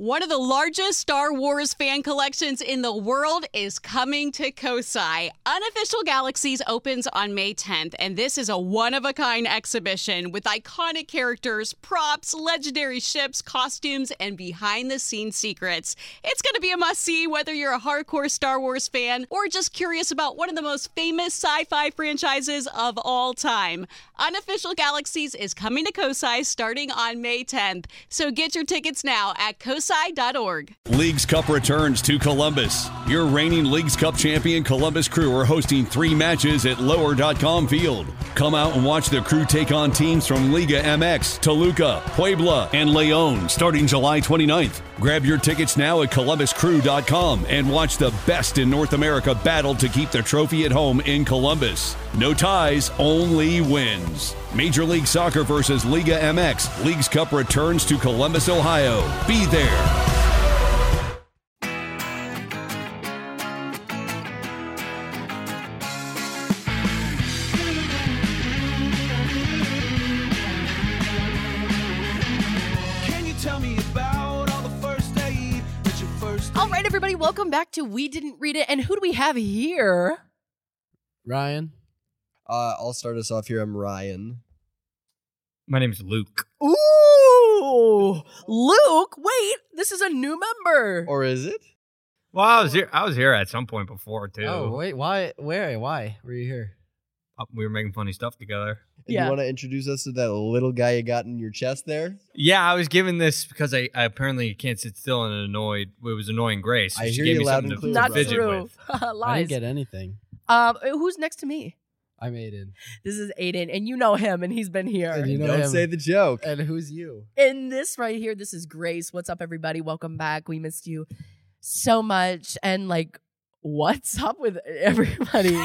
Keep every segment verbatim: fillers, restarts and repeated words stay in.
One of the largest Star Wars fan collections in the world is coming to Kosai. Unofficial Galaxies opens on May tenth, and this is a one-of-a-kind exhibition with iconic characters, props, legendary ships, costumes, and behind-the-scenes secrets. It's going to be a must-see whether you're a hardcore Star Wars fan or just curious about one of the most famous sci-fi franchises of all time. Unofficial Galaxies is coming to Kosai starting on May tenth, so get your tickets now at kosai dot org. Leagues Cup returns to Columbus. Your reigning Leagues Cup champion Columbus Crew are hosting three matches at lower dot com Field. Come out and watch the Crew take on teams from Liga M X, Toluca, Puebla, and Leon starting July twenty-ninth. Grab your tickets now at columbus crew dot com and watch the best in North America battle to keep the trophy at home in Columbus. No ties, only wins. Major League Soccer versus Liga M X. Leagues Cup returns to Columbus, Ohio. Be there. Can you tell me about all the first aid that your first All right, everybody, welcome back to We Didn't Read It. And who do we have here? Ryan. Uh, I'll start us off here. I'm Ryan. My name's Luke. Ooh, Luke. Wait, this is a new member. Or is it? Well, I was here. I was here at some point before too. Oh, wait, why? Where? Why were you here? Uh, We were making funny stuff together. And Yeah. You want to introduce us to that little guy you got in your chest there? Yeah, I was given this because I, I apparently can't sit still and annoyed. It was annoying Grace. I she hear gave you me loud something and to clear, Not brother. fidget true. with. I Lies. didn't get anything. Um, who's next to me? I made it. This is Aiden, and you know him, and he's been here. And you know Don't him. say the joke. And who's you? And this right here, this is Grace. What's up, everybody? Welcome back. We missed you so much. And like, what's up with everybody?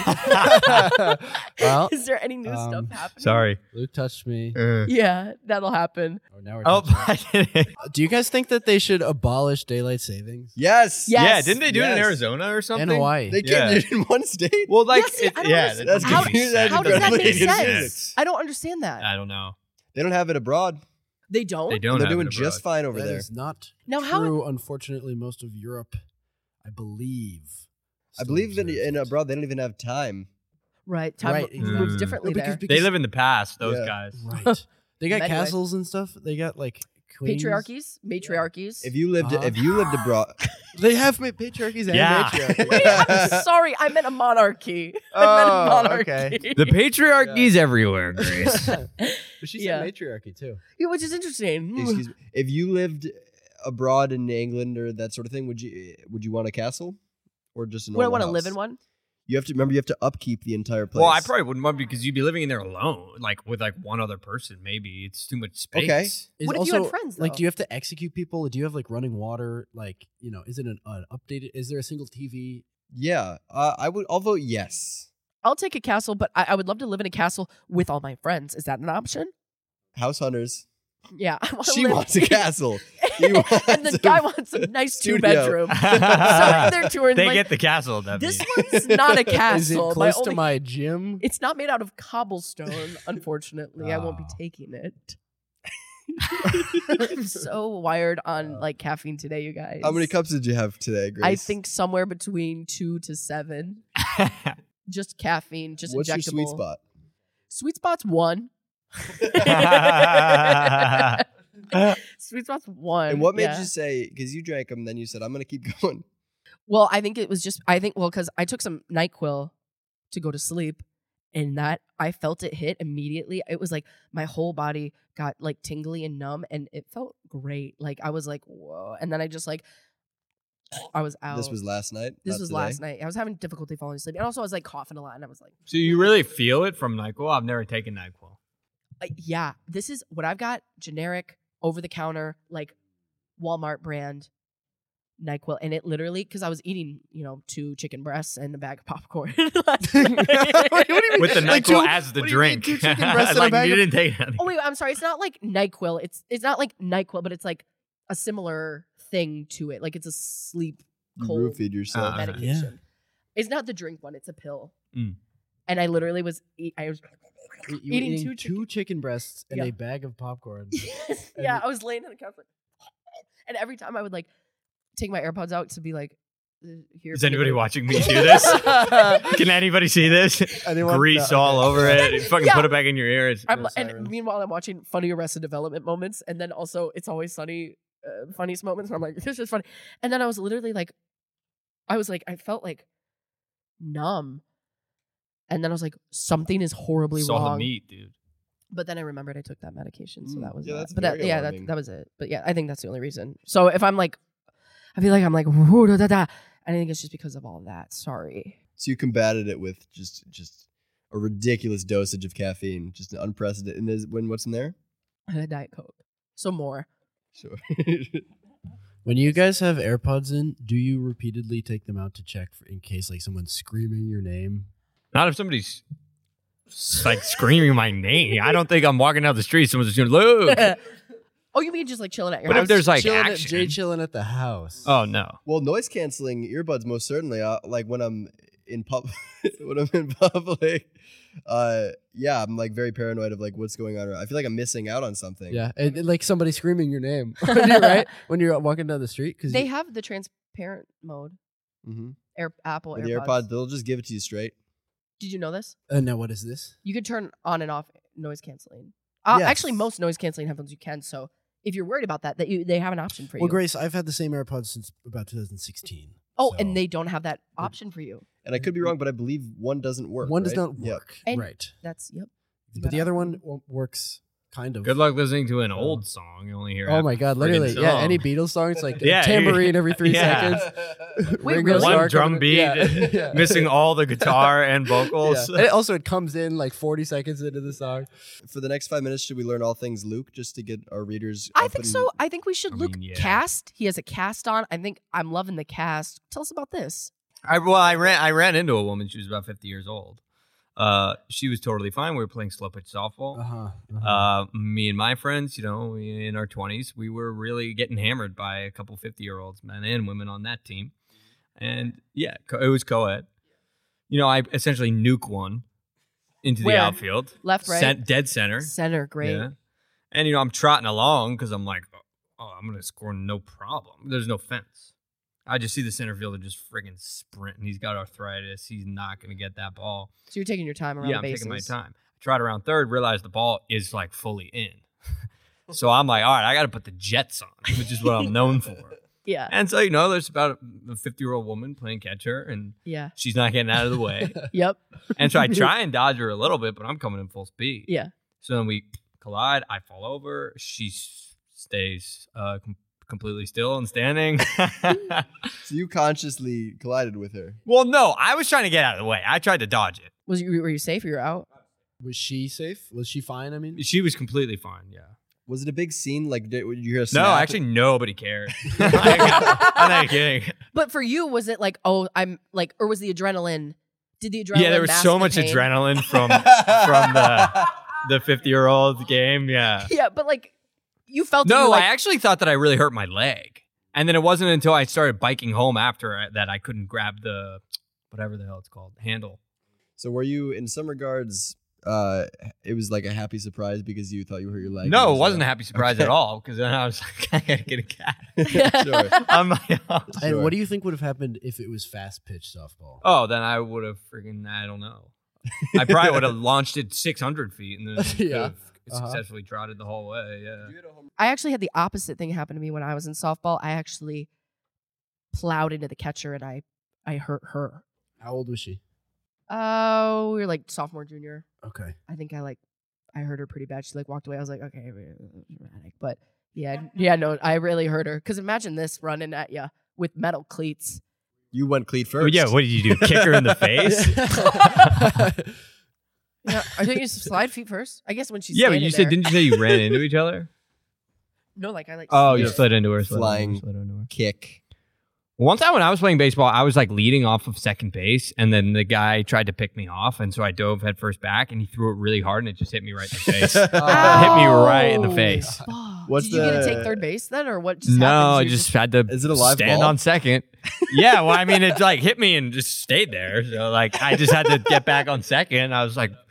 Well, Is there any new um, stuff happening? Sorry. Luke touched me. Uh, Yeah, that'll happen. Oh, now we're oh, touching. I didn't. Do you guys think that they should abolish daylight savings Yes. Yeah. Yeah, Yes. didn't they do it in Yes. Arizona or something? in Hawaii? They can't Yeah. do it in one state. Well, like, Yes, it, I don't yeah, understand. that's How- confusing. that's How does that make incredibly sense? confusing. I don't understand that. I don't know. They don't have it abroad. They don't? They don't. They're have doing it just abroad. fine over That there. is not Now, how- true. Unfortunately, most of Europe, I believe. I still believe that observes in it. abroad they don't even have time. Right. Time Right, moves exactly. differently No, because- there. because- They live in the past. Those Yeah. guys. Right. They got Anyway. castles and stuff. They got like queens. Patriarchies? Matriarchies? If you lived, Uh-huh. if you lived abroad, They have ma- patriarchies and Yeah. matriarchies. Wait, I'm sorry. I meant a monarchy. I meant a Oh, monarchy. okay. The patriarchy's everywhere, Grace. But she Yeah. said matriarchy too. Yeah, which is interesting. excuse me, if you lived abroad in England or that sort of thing, would you would you want a castle or just a Would I normal want to house? live in one? You have to remember. You have to upkeep the entire place. Well, I probably wouldn't want because you'd be living in there alone, like with like one other person. Maybe it's too much space. Okay. Is What if you had also, friends, Like, though? do you have to execute people? Do you have like running water? Like, you know, is it an, an updated? Is there a single T V? Yeah, uh, I would. I'll vote yes. I'll take a castle, but I, I would love to live in a castle with all my friends. Is that an option? House hunters. Yeah. I wanna She live- wants a castle. He wants and the a guy wants a nice two studio. bedroom. so they're touring They like, get the castle. That'd this be. one's not a Is it castle. close only- to my gym? It's not made out of cobblestone, unfortunately. I won't be Oh. taking it. I'm so wired on like caffeine today, you guys. How many cups did you have today, Grace? I think somewhere between two to seven. Just caffeine, just What's injectable. your sweet spot? Sweet spot's one. Sweet spot's one. And what made yeah. you say? Because you drank them, then you said, "I'm going to keep going." Well, I think it was just. I think well, because I took some NyQuil to go to sleep, and that I felt it hit immediately. It was like my whole body got like tingly and numb, and it felt great. Like I was like, whoa, and then I just like. I was out. This was last night. This not was today? last night. I was having difficulty falling asleep, and also I was like coughing a lot, and I was like, So you really feel it from NyQuil? I've never taken NyQuil. like, yeah, this is what I've got: generic, over the counter, like Walmart brand NyQuil, and it literally because I was eating, you know, two chicken breasts and a bag of popcorn last night. What do you mean? With the Like NyQuil two- as the what do you mean, drink. two chicken breasts and a like bag you of- didn't take it. Oh wait, I'm sorry. It's not like NyQuil. It's it's not like NyQuil, but it's like a similar thing to it. Like it's a sleep You cold roofied yourself. Uh, medication. It's not the drink one. It's a pill. Mm. And I literally was eat, I was You were eating eating two two chicken breasts and Yeah. a bag of popcorn. yeah, I was laying on the couch like, And every time I would like take my AirPods out to be like, uh, here. Is anybody watching me do this? Can anybody see this? Anyone? Grease No, all okay. over it. You fucking Yeah. put it back in your ears. I'm, No and sirens. meanwhile, I'm watching funny Arrested Development moments, and then also It's Always Sunny, uh, funniest moments. And I'm like, this is funny. And then I was literally like, I was like, I felt like numb, and then I was like, something is horribly Saw wrong. the meat, dude. But then I rememred I took that medication, so Mm, that was yeah, that. that's But that, very yeah, that, alarming. that was it. But yeah, I think that's the only reason. So if I'm like, I feel like I'm like, whoo, da, da, da, I think it's just because of all that. Sorry. So you combated it with just just a ridiculous dosage of caffeine, just an unprecedented. And is, when what's in there? I had a Diet Coke. So more. Sure. When you guys have AirPods in, do you repeatedly take them out to check for, in case like someone's screaming your name? Not if somebody's s- like screaming my name. I don't think I'm walking down the street. Someone's just going, Luke. Oh, you mean just like chilling at your But house? if there's like chilling at, action. Jay chilling at the house. Oh, no. Well, noise canceling earbuds most certainly. Uh, like when I'm in pub, when I'm in public, uh, yeah, I'm like very paranoid of like what's going on. I feel like I'm missing out on something. Yeah, and, and, like somebody screaming your name, right? When you're walking down the street, because They have the transparent mode. Mm-hmm. Air Apple With the AirPods. AirPod, they'll just give it to you straight. Did you know this? Uh, now what is this? You could turn on and off noise canceling. Uh, Yes. Actually, most noise canceling headphones you can. So if you're worried about that, that you they have an option for you. Well, Grace, I've had the same AirPods since about two thousand sixteen. oh, so and they don't have that option for you. And I could be wrong, but I believe one doesn't work. one does right? not Yeah. work, And- right? That's yep. But the other one wo- works kind of. Good luck listening to an old song. You only hear Oh half my the god, friggin' literally, yeah. song. Any Beatles song, it's like Yeah, a tambourine every three yeah. seconds. Wait, Ringo really? Starr One drum coming in- beat, yeah, yeah. missing all the guitar and vocals. Yeah. And it also, it comes in like forty seconds into the song. For the next five minutes, should we learn all things Luke just to get our readers? I up think and- so. I think we should I look mean, yeah. cast. He has a cast on. I think I'm loving the cast. Tell us about this. I well, I ran I ran into a woman. She was about fifty years old. Uh, she was totally fine. We were playing slow pitch softball. Uh-huh, uh-huh. Uh, me and my friends, you know, in our twenties, we were really getting hammered by a couple fifty year olds, men and women on that team. And yeah, co- it was co-ed. You know, I essentially nuke one into the Where? outfield, Left, right? Cent- dead center. Center, great. Yeah. And you know, I'm trotting along because I'm like, oh, I'm gonna score no problem. There's no fence. I just see the center fielder just friggin' sprinting. He's got arthritis. He's not gonna get that ball. So you're taking your time around Yeah, the I'm bases. taking my time. I trot around third, realize the ball is like fully in. So I'm like, all right, I got to put the Jets on, which is what I'm known for. Yeah, And so, you know, there's about a fifty year old woman playing catcher, and yeah, she's not getting out of the way. yep. And so I try and dodge her a little bit, but I'm coming in full speed. Yeah, So then we collide. I fall over. She s- stays uh, com- completely still and standing. So you consciously collided with her. Well, no, I was trying to get out of the way. I tried to dodge it. was you were you safe? You were out. Was she safe? Was she fine? I mean, She was completely fine. Yeah. Was it a big scene? Like, did, did you hear a No, snap? actually, nobody cared. I'm not kidding. But for you, was it like, oh, I'm like, or was the adrenaline? Did the adrenaline? Yeah, there was mask so the much pain? adrenaline from from the the fifty year old game. Yeah. Yeah, but like, you felt. that you No, were, like, I actually thought that I really hurt my leg, and then it wasn't until I started biking home after that I couldn't grab the whatever the hell it's called handle. So were you, in some regards, uh, it was like a happy surprise because you thought you hurt your leg? No, and it was, wasn't uh, a happy surprise okay. at all because then I was like, I gotta get a cat. Sure. I'm like, oh. and Sure. what do you think would have happened if it was fast pitch softball? Oh, then I would have freaking I don't know. I probably would have launched it six hundred feet and then could Yeah. have Uh-huh. successfully trotted the whole way. Yeah. I actually had the opposite thing happen to me when I was in softball. I actually plowed into the catcher and I, I hurt her. How old was she? Oh, we were like sophomore, junior. Okay. I think I like, I hurt her pretty bad. She like walked away. I was like, okay, dramatic. But yeah, yeah, no, I really hurt her. Because imagine this running at you with metal cleats. You went cleat Well, first. yeah, what did you do? Kick her in the face? Yeah, I think you just slide feet first. I guess when she's Yeah, but standing you said there. didn't you say you ran into each other? No, like I like. Oh, you Yeah. slid into her. Slid Flying. Into her, slid into her. Kick. One time when I was playing baseball, I was like leading off of second base, and then the guy tried to pick me off, and so I dove head first back, and he threw it really hard, and it just hit me right in the face. Hit me right in the face. Fuck. What's Did you get to the- take third base then, or what? Just No, happened? I You just had to Is it a live stand ball? on second. Yeah, well, I mean, it like hit me and just stayed there. So like, I just had to get back on second. I was like,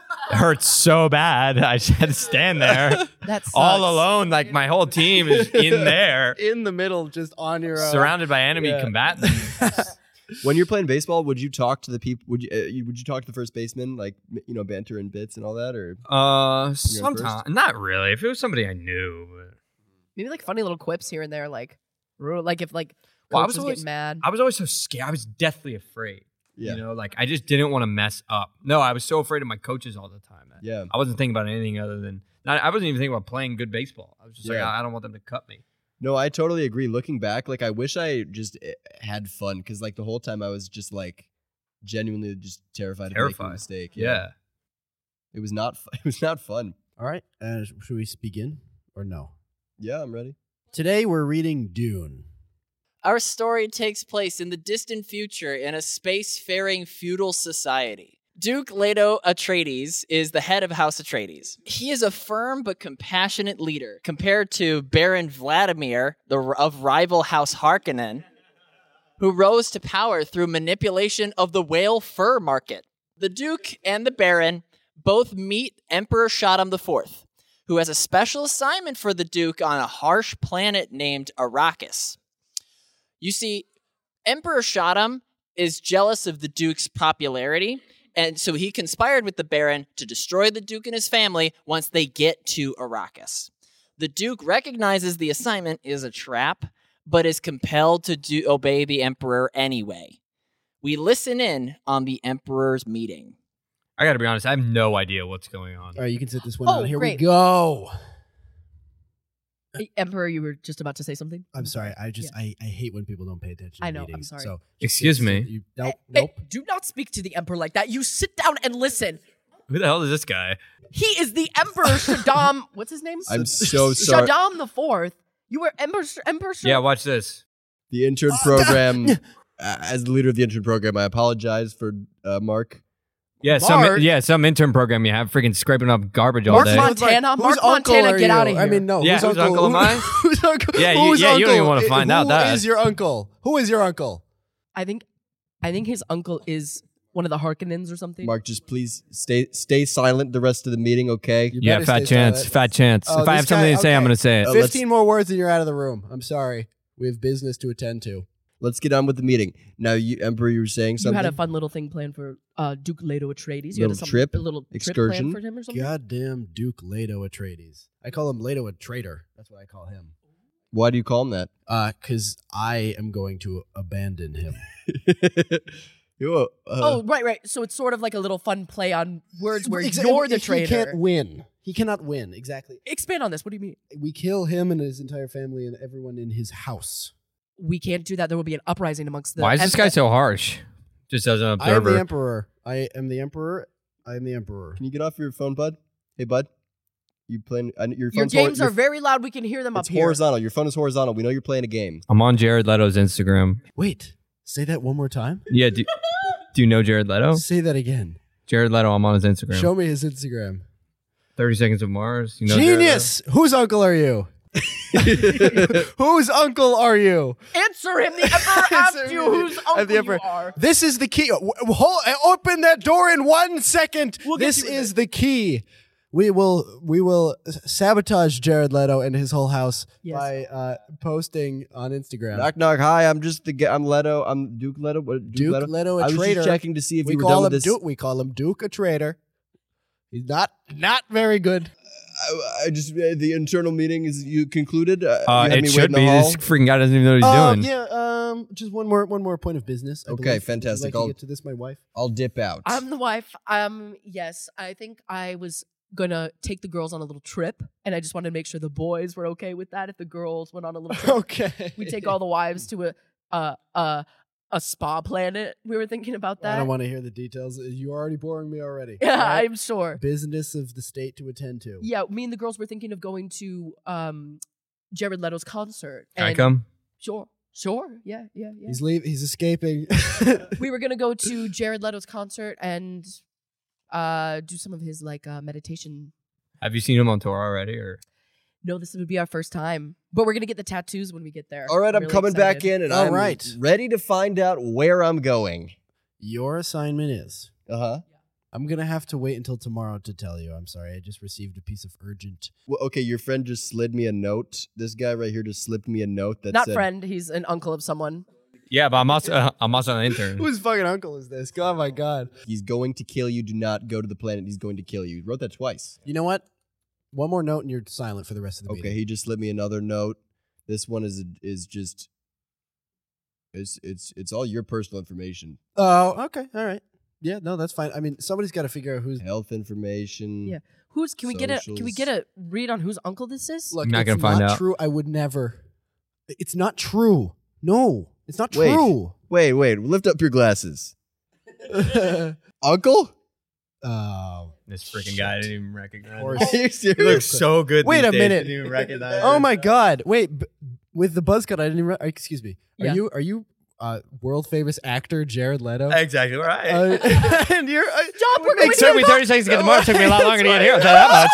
It hurts so bad. I just had to stand there That's all alone. Like my whole team is in there, In the middle, just on your own. surrounded by enemy Yeah. combatants. When you're playing baseball, would you talk to the people? Would you, uh, you would you talk to the first baseman, like you know, banter and bits and all that, or Uh, first? sometimes not really. If it was somebody I knew, but Maybe like funny little quips here and there, like, ru- like if like Well, I coach was was always- getting mad. I was always so scared. I was deathly afraid. yeah, You know, like I just didn't want to mess up. No, I was so afraid of my coaches all the time. Man. yeah. I wasn't thinking about anything other than not, I wasn't even thinking about playing good baseball. I was just like, Yeah. I I don't want them to cut me. No, I totally agree. Looking back, like I wish I just eh, had fun because like the whole time I was just like genuinely just terrified of making a Terrified. mistake. Yeah. It was not. fu- It was not fun. All right. Uh, should we begin or no? Yeah, I'm ready. Today we're reading Dune. Our story takes place in the distant future in a space-faring feudal society. Duke Leto Atreides is the head of House Atreides. He is a firm but compassionate leader compared to Baron Vladimir the, of rival House Harkonnen, who rose to power through manipulation of the whale fur market. The Duke and the Baron both meet Emperor Shaddam the Fourth, who has a special assignment for the Duke on a harsh planet named Arrakis. You see, Emperor Shaddam is jealous of the Duke's popularity, and so he conspired with the Baron to destroy the Duke and his family once they get to Arrakis. The Duke recognizes the assignment is a trap, but is compelled to do, obey the Emperor anyway. We listen in on the Emperor's meeting. I got to be honest. I have no idea what's going on. All right, you can sit this one Oh, out. Here great. we go. Hey, Emperor, you were just about to say something? I'm sorry. I just I, I hate when people don't pay attention. I to know, I'm meetings, sorry. So Excuse sit- me. You, nope. Hey, Nope. do not speak to the Emperor like that. You sit down and listen. Who the hell is this guy? He is the Emperor Shaddam. What's his name? I'm so sorry. Shaddam the Fourth. You were Emperor. Emperor. Shad- Yeah, watch this. The intern program. uh, as the leader of the intern program, I apologize for uh, Mark. Yeah, some Mark. yeah, some intern program you have freaking scraping up garbage all Mark day. Montana. Whose Mark uncle Montana, are get you? out of here. I mean, no. Yeah, whose uncle am I? Whose uncle? Yeah, you- whose yeah, you don't even uncle- wanna find out Who that. is your uncle? Who is your uncle? I think, I think his uncle is one of the Harkonnens or something. Mark, just please stay stay silent the rest of the meeting, okay? You Yeah, better fat stay chance, silent. fat chance. Oh, if I this have something guy- to say, I'm okay. going to say it. Uh, let's- Fifteen more words and you're out of the room. I'm sorry. We have business to attend to. Let's get on with the meeting. Now, you, Emperor, you were saying You something? had a fun little thing planned for uh, Duke Leto Atreides. You Little had some, trip? a little Excursion? trip planned for him or something. Goddamn Duke Leto Atreides. I call him Leto a traitor. That's what I call him. Why do you call him that? Uh, cause I am going to abandon him. You, uh, Oh, right, right. So it's sort of like a little fun play on words where Exa- you're the he traitor. can't win. He cannot win. Exactly. Expand on this. What do you mean? We kill him and his entire family and everyone in his house. We can't do that. There will be an uprising amongst the. Why is this em- guy so harsh? Just as an I am the observer. emperor. I am the emperor. I am the emperor. Can you get off your phone, bud? Hey, bud. You playing? I, your Your phone's games hor- are very loud. We can hear them It's up here. horizontal. Your phone is horizontal. We know you're playing a game. I'm on Jared Leto's Instagram. Wait. Say that one more time. Yeah, do, do you know Jared Leto? Say that again. Jared Leto, I'm on his Instagram. Show me his Instagram. thirty Seconds of Mars. You know Jared Leto? Genius. Whose uncle are you? Whose uncle are you? Answer him. The Emperor asked Answer you me. whose I'm uncle the emperor. you are. This is the key. W- w- hold- open that door in one second. We'll get this you in is the key. We will we will sabotage Jared Leto and his whole house Yes. by uh, posting on Instagram. Knock knock. Hi, I'm just the. ga- I'm Leto. I'm Duke Leto. What, Duke Leto. Leto, a I was traitor. just checking to see if we you were call done him with this. Duke. We call him Duke a traitor. He's not not very good. I, I just uh, the internal meeting is you concluded. Uh, Uh, you had it me should wait in the be. hall? This freaking guy doesn't even know what he's Uh, doing. yeah. Um. Just one more one more point of business. I Okay, believe. Would you fantastic. like to I'll- get to this, my wife. I'll dip out. I'm the wife. Um, yes, I think I was gonna take the girls on a little trip, and I just wanted to make sure the boys were okay with that. If the girls went on a little trip, Okay. we take all the wives to a uh uh a spa planet. We were thinking about that. I don't want to hear the details. You're already boring me already. Yeah, Right? I'm sure. Business of the state to attend to. Yeah, me and the girls were thinking of going to um Jared Leto's concert. Can I and- come? Sure, sure. Yeah, yeah, yeah. He's leave. He's escaping. we were gonna go to Jared Leto's concert and uh do some of his like uh meditation. Have you seen him on tour already? Or No, this would be our first time, but we're gonna get the tattoos when we get there. All right, I'm Really coming back excited. in, and All I'm right. ready to find out where I'm going. Your assignment is Uh huh. I'm gonna have to wait until tomorrow to tell you. I'm sorry. I just received a piece of urgent. Well, okay, your friend just slid me a note. This guy right here just slipped me a note that Not said, friend. He's an uncle of someone. Yeah, but I'm also uh, I'm also an intern. Whose fucking uncle is this? Oh my god. He's going to kill you. Do not go to the planet. He's going to kill you. He wrote that twice. You know what? One more note and you're silent for the rest of the Okay, meeting. he just slid me another note. This one is is just it's it's it's all your personal information. Oh, okay. All right. Yeah, no, that's fine. I mean, somebody's got to figure out who's. Health information. Yeah. Who's? Can we get a? Can we Socials. get a read on whose uncle this is? Look, I'm not it's gonna find not out. True. I would never. It's not true. No, it's not Wait. true. Wait, wait. Lift up your glasses. Uncle? Oh. This freaking guy I didn't even recognize. Or- him. Are you He serious? looks so good. Wait these a days. minute. Didn't even recognize Oh him. my god! Wait, b- with the buzz cut, I didn't even. Re- excuse me. Are Yeah. you? Are you? Uh, world famous actor Jared Leto. Exactly right. Uh, and you're. Uh, Stop! We're what going makes It took me thirty seconds to get the mark. It took me a lot longer to get here. I'll tell you that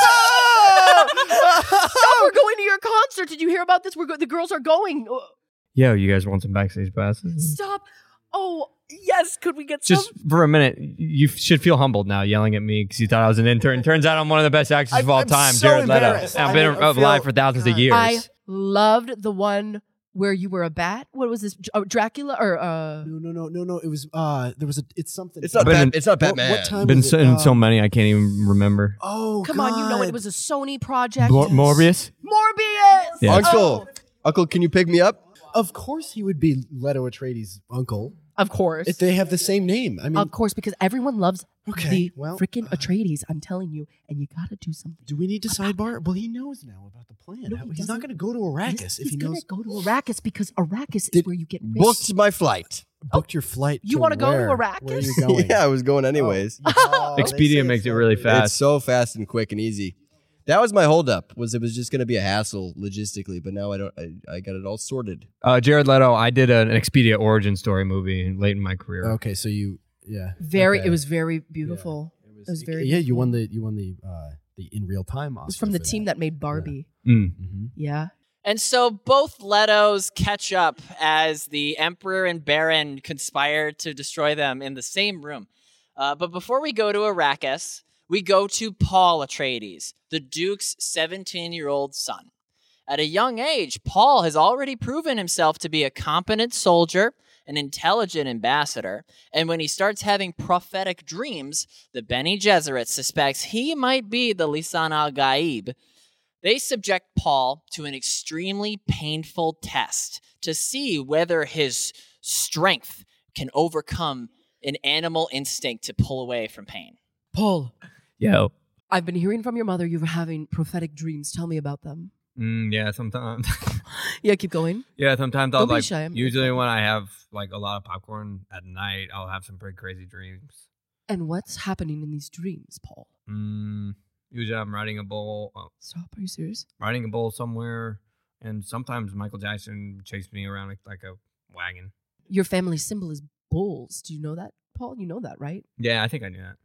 much. Stop! We're going to your concert. Did you hear about this? We're go- the girls are going. Oh, Yo, you guys want some backstage passes? Stop! Oh yes, could we get Just some? for a minute, you should feel humbled now yelling at me because you thought I was an intern. Turns out I'm one of the best actors of I'm- all I'm time, so Jared Leto. embarrassed. I've I been don't- I alive feel- for thousands of God. years. I loved the one where you were a bat. What was this? Oh, Dracula or uh? No, no, no, no, no. It was. Uh, there was a. It's something. It's not Been Bat- in- it's not What- Batman. what time- been was so, it? in so Uh, many I can't even remember. Oh, Come on, you know it. God. It was a Sony project. Mor- Morbius? Morbius. Yeah. Uncle. Uncle, can you pick me up? Of course, he would be Leto Atreides' uncle. Of course. If they have the same name. I mean, of course, because everyone loves Okay, the well, freaking uh, Atreides. I'm telling you, and you gotta do something. do we need to sidebar? Well, he knows now about the plan. No, How- he he's not doesn't. going to go to Arrakis He's, if he's he gonna knows. go to Arrakis because Arrakis is Did- where you get rich. Booked my flight. Booked your flight. You want to go to Where are Arrakis? you going? yeah, I was going anyways. Oh, they say Expedia it's makes it so really good. fast. It's so fast and quick and easy. That was my holdup. Was it was just going to be a hassle logistically, but now I don't. I, I got it all sorted. Uh, Jared Leto, I did an Expedia origin story movie late in my career. Okay, so you, yeah, Very. okay. It was very beautiful. It was very. Yeah, you beautiful. won the you won the uh, the in real time Oscar. It was from the for team that made Barbie. Mm. hmm Yeah. And so both Letos catch up as the Emperor and Baron conspire to destroy them in the same room. Uh, but before we go to Arrakis, we go to Paul Atreides, the Duke's seventeen-year-old son. At a young age, Paul has already proven himself to be a competent soldier, an intelligent ambassador, and when he starts having prophetic dreams, the Bene Gesserit suspects he might be the Lisan al-Gaib. They subject Paul to an extremely painful test to see whether his strength can overcome an animal instinct to pull away from pain. Paul, Yo. I've been hearing from your mother you were having prophetic dreams. Tell me about them. Mm, yeah, sometimes. Yeah, keep going. yeah, sometimes I'll Don't be like. shy, I'm- Usually, when I have like a lot of popcorn at night, I'll have some pretty crazy dreams. And what's happening in these dreams, Paul? Mm, usually, I'm riding a bull, uh, Stop. Are you serious? riding a bull somewhere, and sometimes Michael Jackson chased me around like, like a wagon. Your family symbol is bulls. Do you know that, Paul? You know that, right? Yeah, I think I knew that.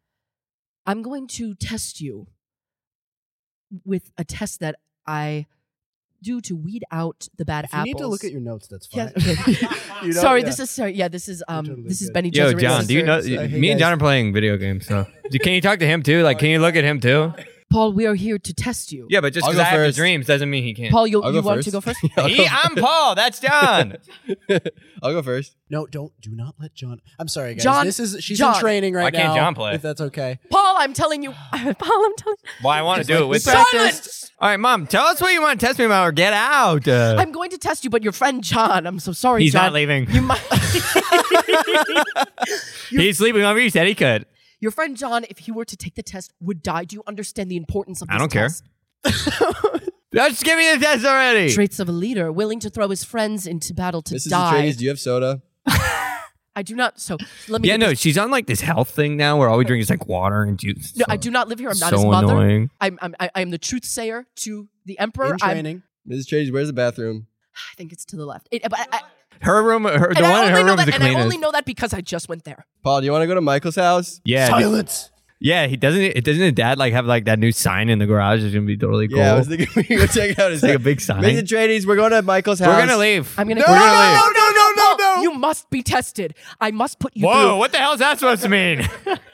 I'm going to test you with a test that I do to weed out the bad If you apples. need to look at your notes, that's fine. Yeah, okay. You know, sorry, yeah. this is sorry. Yeah, this is um, totally this is good. Benny Yo, Gesserit's John, do you know? sister. Uh, hey, me and guys. John are playing video games, so Do- can you talk to him too? Like, can you look at him too? Paul, we are here to test you. Yeah, but just I'll because go I have the first. dreams doesn't mean he can't. Paul, you, I'll you go want first. to go first? he, I'm Paul. That's John. I'll go first. No, don't. Do not let John. I'm sorry, guys. John- this is she's John. in training right Why can't now. John play? If that's okay. Paul, I'm telling you. Paul, I'm telling you. Well, I want to Just do like it with we you. practiced. All right, Mom, tell us what you want to test me about or get out. Uh, I'm going to test you, but your friend John, I'm so sorry, he's John. not leaving. You might. He's sleeping over. He said he could. Your friend John, if he were to take the test, would die. Do you understand the importance of this I don't care. test? Just give me the test already. Traits of a leader, willing to throw his friends into battle to Missus die. Atreides, do you have soda? I do not. So let me. Yeah, get no, this- she's on like this health thing now where all we drink is like water and juice. No, So- I do not live here. I'm not so his mother. annoying. I'm, I'm, I I am the truth sayer to the emperor. In I'm- training. Missus Atreides, where's the bathroom? I think it's to the left. It, but I, I, Her room, her, the and I one in only her know room is that, the and I cleanest. only know that because I just went there. Paul, do you want to go to Michael's house? Yeah, Silence. yeah. He doesn't. It doesn't. His dad like have like that new sign in the garage. It's gonna be totally cool. Yeah, I was thinking we could go check out his It's like a big sign. Missus Atreides, we're going to Michael's house. We're gonna leave. I'm gonna. No, go- no, no, no, no, no, no. You must be tested. I must put you Whoa! through. What the hell is that supposed to mean?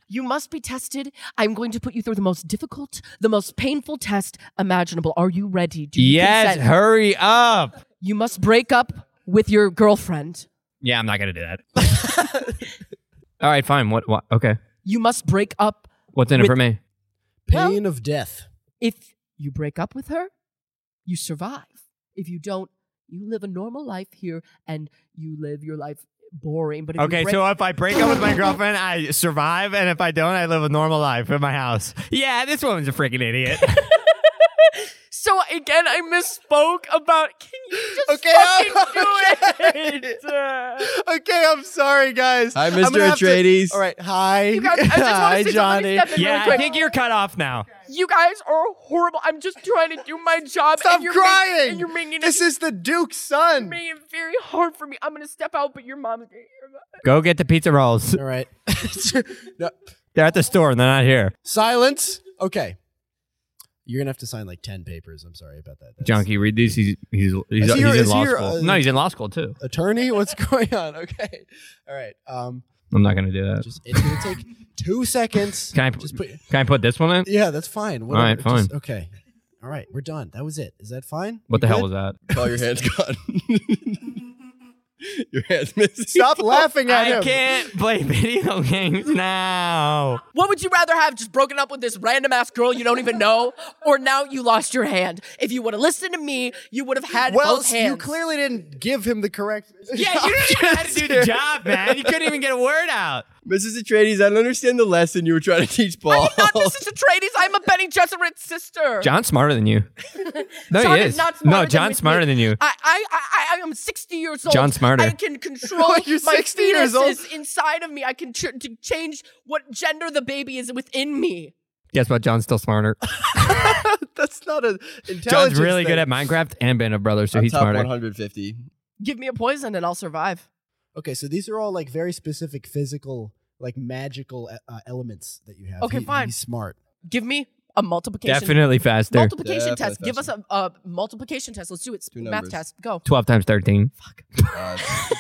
You must be tested. I'm going to put you through the most difficult, the most painful test imaginable. Are you ready? Do you Yes, consent? hurry up. You must break up with your girlfriend. Yeah, I'm not gonna do that. All right, fine. What? What? Okay. You must break up. What's in it With- for me? Pain of death. If you break up with her, you survive. If you don't, you live a normal life here and you live your life boring. But if Okay, you break- so if I break up with my girlfriend, I survive, and if I don't, I live a normal life in my house. Yeah, this woman's a freaking idiot. So again, I misspoke about. Can you just Okay, fucking okay. do it? Uh, Okay, I'm sorry, guys. Hi, I'm Mister gonna have to- Atreides. All right, hi. You guys, I just wanna Hi, say something. Let me Johnny. step in yeah, really I quick. think you're cut off now. You guys are horrible. I'm just trying to do my job. Stop and you're crying. Making, and you're making This it, is the Duke's son. making it very hard for me. I'm gonna step out, but your mom's gonna hear about it. Go get the pizza rolls. All right. No, They're at the store, and they're not here. silence. Okay. You're gonna have to sign like ten papers. I'm sorry about that. That's- Junkie, read these. He's he's he's, Is he your- he's in is he law your, school. uh, no, he's in law school too. Attorney, what's going on? Okay. All right. Um, I'm not gonna do that. just it's gonna take two seconds. Can I just put? can I put this one in? Yeah, that's fine. All right, Whatever. Just- fine. okay. All right, we're done. That was it. Is that fine? What You the hell good? was that? Call your hands gone. Your hands missing. Stop laughing at I him. can't play video games now. What would you rather have? Just broken up with this random ass girl you don't even know, or now you lost your hand? If you would have listened to me, you would have had Well, both hands. you clearly didn't give him the correct. Yeah, you didn't even have to do the job, man. You couldn't even get a word out. Missus Atreides, I don't understand the lesson you were trying to teach Paul. I'm not Missus Atreides. I'm a Benny Gesserit's sister. John's smarter than you. No, John he is is. not no, smarter than John's with smarter me. than you. I, I, I, I am sixty years old. John's smarter. I can control You're my sixty years old. fetuses inside of me. I can ch- to change what gender the baby is within me. Guess what? John's still smarter. That's not an intelligence. John's really thing. good at Minecraft and Band of Brothers, so I'm he's top smarter. one hundred fifty. Give me a poison and I'll survive. Okay, so these are all like very specific physical, like magical uh, elements that you have. Okay, He- fine. He's smart. Give me a multiplication. Definitely faster. Multiplication Definitely test. Give us a, a multiplication test. Let's do it. Two Math numbers. test. Go. twelve times thirteen. Uh,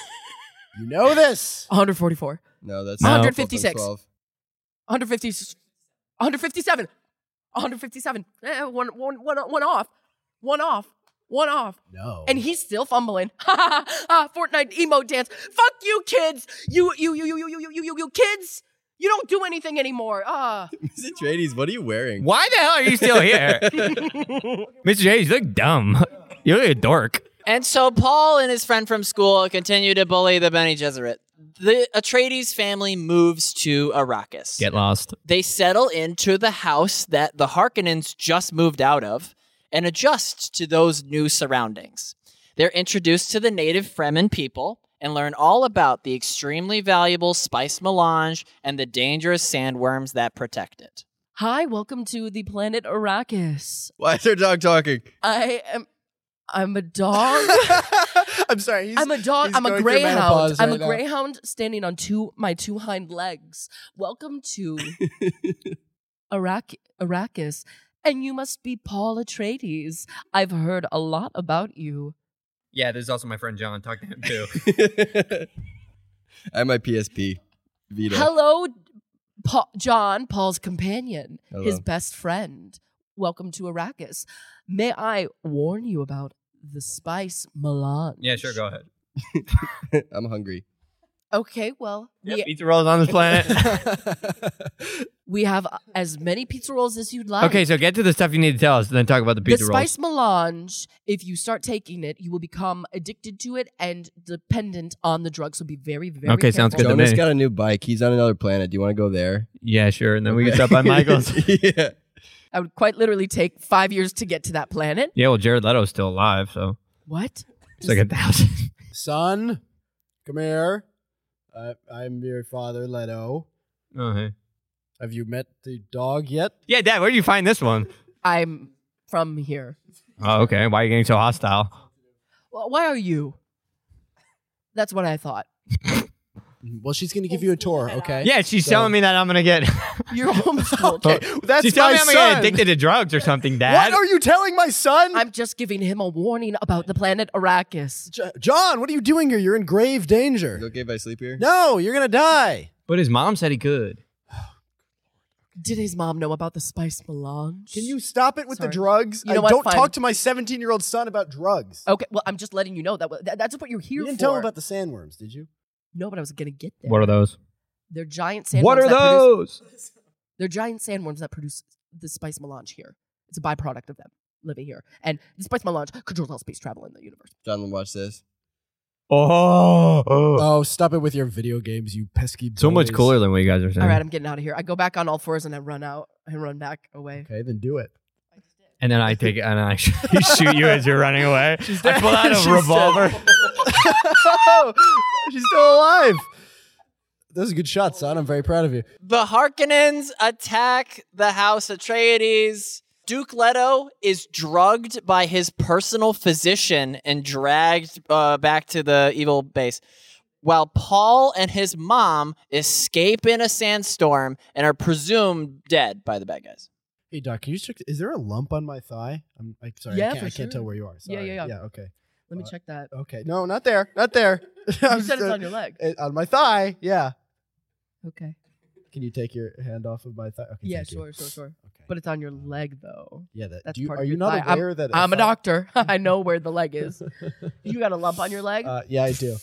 You know this. one hundred forty-four. no, that's No. twelve one hundred times fifty-six. twelve. one hundred fifty. one hundred fifty-seven. one hundred fifty-seven. Eh, one, one, one, one off. One off. One off. No. And he's still fumbling. Ha ha ha! Ah, Fortnite emote dance. Fuck you, kids. You, you, you, you, you, you, you, you, you, kids. You don't do anything anymore. Ah. Missus Atreides, what are you wearing? Why the hell are you still here? Mister J, you look dumb. You look like a dork. And so Paul and his friend from school continue to bully the Bene Gesserit. The Atreides family moves to Arrakis. Get lost. They settle into the house that the Harkonnens just moved out of and adjust to those new surroundings. They're introduced to the native Fremen people and learn all about the extremely valuable spice melange and the dangerous sandworms that protect it. Hi, welcome to the planet Arrakis. Why is our dog talking? I am. I'm a dog. I'm sorry. He's, I'm a dog. he's I'm a going through greyhound. menopause I'm a right now. greyhound standing on two my two hind legs. Welcome to Arrak- Arrakis, and you must be Paul Atreides. I've heard a lot about you. Yeah, there's also my friend John. Talk to him too. I have my P S P. Vita. Hello, Pa- John, Paul's companion, Hello. his best friend. Welcome to Arrakis. May I warn you about the spice melange? Yeah, sure. Go ahead. I'm hungry. Okay, well, Yep, we, pizza rolls on this planet. we have as many pizza rolls as you'd like. Okay, so get to the stuff you need to tell us, and then talk about the The pizza rolls. spice melange, if you start taking it, you will become addicted to it and dependent on the drug. So be very, very Okay, sounds careful. good to Jonas me. got a new bike. He's on another planet. Do you want to go there? Yeah, sure. And then we can stop by Michael's. Yeah. I would quite literally take five years to get to that planet. Yeah, well, Jared Leto's still alive, so What? it's like a thousand. Son, come here. Uh, I'm your father, Leto. Oh, hey. Have you met the dog yet? Yeah, Dad, where did you find this one? I'm from here. Oh, okay. Why are you getting so hostile? Well, why are you? That's what I thought. Well, she's going to give you a tour, okay? Yeah, she's So- telling me that I'm gonna get. You're homeschooled. Okay, that's she's my telling me I'm gonna son. get addicted to drugs or something, Dad. What are you telling my son? I'm just giving him a warning about the planet Arrakis. J- John, what are you doing here? You're in grave You danger. okay if I sleep here? No, you're going to die. But his mom said he could. Did his mom know about the spice melange? Can you stop it with Sorry. the drugs? You know I what? don't Fine. talk to my seventeen-year-old son about drugs. Okay, well, I'm just letting you know that, that that's what you're here You didn't for. tell him about the sandworms, did you? No, but I was gonna get there. What are those? They're giant sandworms. What are that produce- those? They're giant sandworms that produce the spice melange here. It's a byproduct of them living here. And the spice melange controls all space travel in the universe. John, watch this. Oh, Oh, stop it with your video games, you pesky so much boys. cooler than what you guys are saying. All right, I'm getting out of here. I go back on all fours and I run out. I run back away. Okay, then do it. And then I take it and I shoot you as you're running away. I pull out She's a revolver. She's still alive. That was a good shot, son. I'm very proud of you. The Harkonnens attack the House Atreides. Duke Leto is drugged by his personal physician and dragged uh, back to the evil base, while Paul and his mom escape in a sandstorm and are presumed dead by the bad guys. Hey, Doc, can you check? Is there a lump on my thigh? I'm like, sorry, Yeah, I, can't, for I can't sure. tell where you are. Yeah, Sorry. yeah, yeah. Yeah, okay. Let me Uh, check that. Okay. No, not there. Not there. You said it's on your leg. On my thigh. Yeah. Okay. Can you take your hand off of my thigh? Okay, Yeah, thank you. sure, sure, sure. Okay. But it's on your leg, though. Yeah, that. That's do you, part are of you your not thigh. I'm- aware that? I'm a thigh- doctor. I know where the leg is. You got a lump on your leg? Uh, yeah, I do.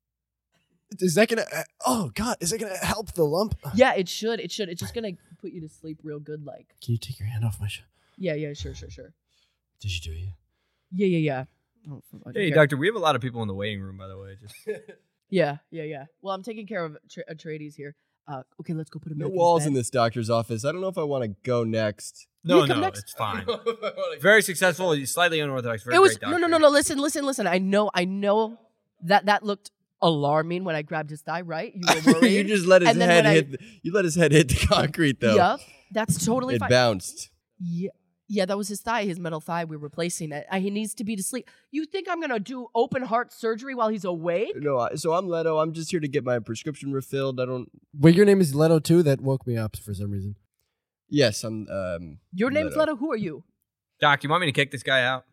Is that gonna? Uh, oh God, is that gonna help the lump? yeah, it should. It should. It's just gonna put you to sleep real good, like. Can you take your hand off my? Sh- Yeah, yeah, sure, sure, sure. Did you do it? Yeah, yeah, yeah. Oh, fuck, Hey, okay. doctor, we have a lot of people in the waiting room, by the way. Just Yeah, yeah, yeah. Well, I'm taking care of Tra- Atreides here. Uh, okay, let's go put him No in walls bed. in this doctor's office. I don't know if I want to go next. no, You come no, next. it's fine. Very successful, slightly unorthodox. Very It was great no, doctor. no, no, no. Listen, listen, listen. I know, I know that that looked alarming when I grabbed his thigh. Right? You were worried. you just let his And then head when I- hit. The, you let his head hit the concrete though. Yep, that's totally It fine. bounced. Yeah, yeah, that was his thigh, his metal thigh. We're replacing it. Uh, he needs to be to sleep. You think I'm gonna do open heart surgery while he's awake? No, I, so I'm Leto. I'm just here to get my prescription refilled. I don't. Wait, your name is Leto too. That woke me up for some reason. Yes, I'm. Um, Your name's Leto. Leto. Who are you? Doc, you want me to kick this guy out?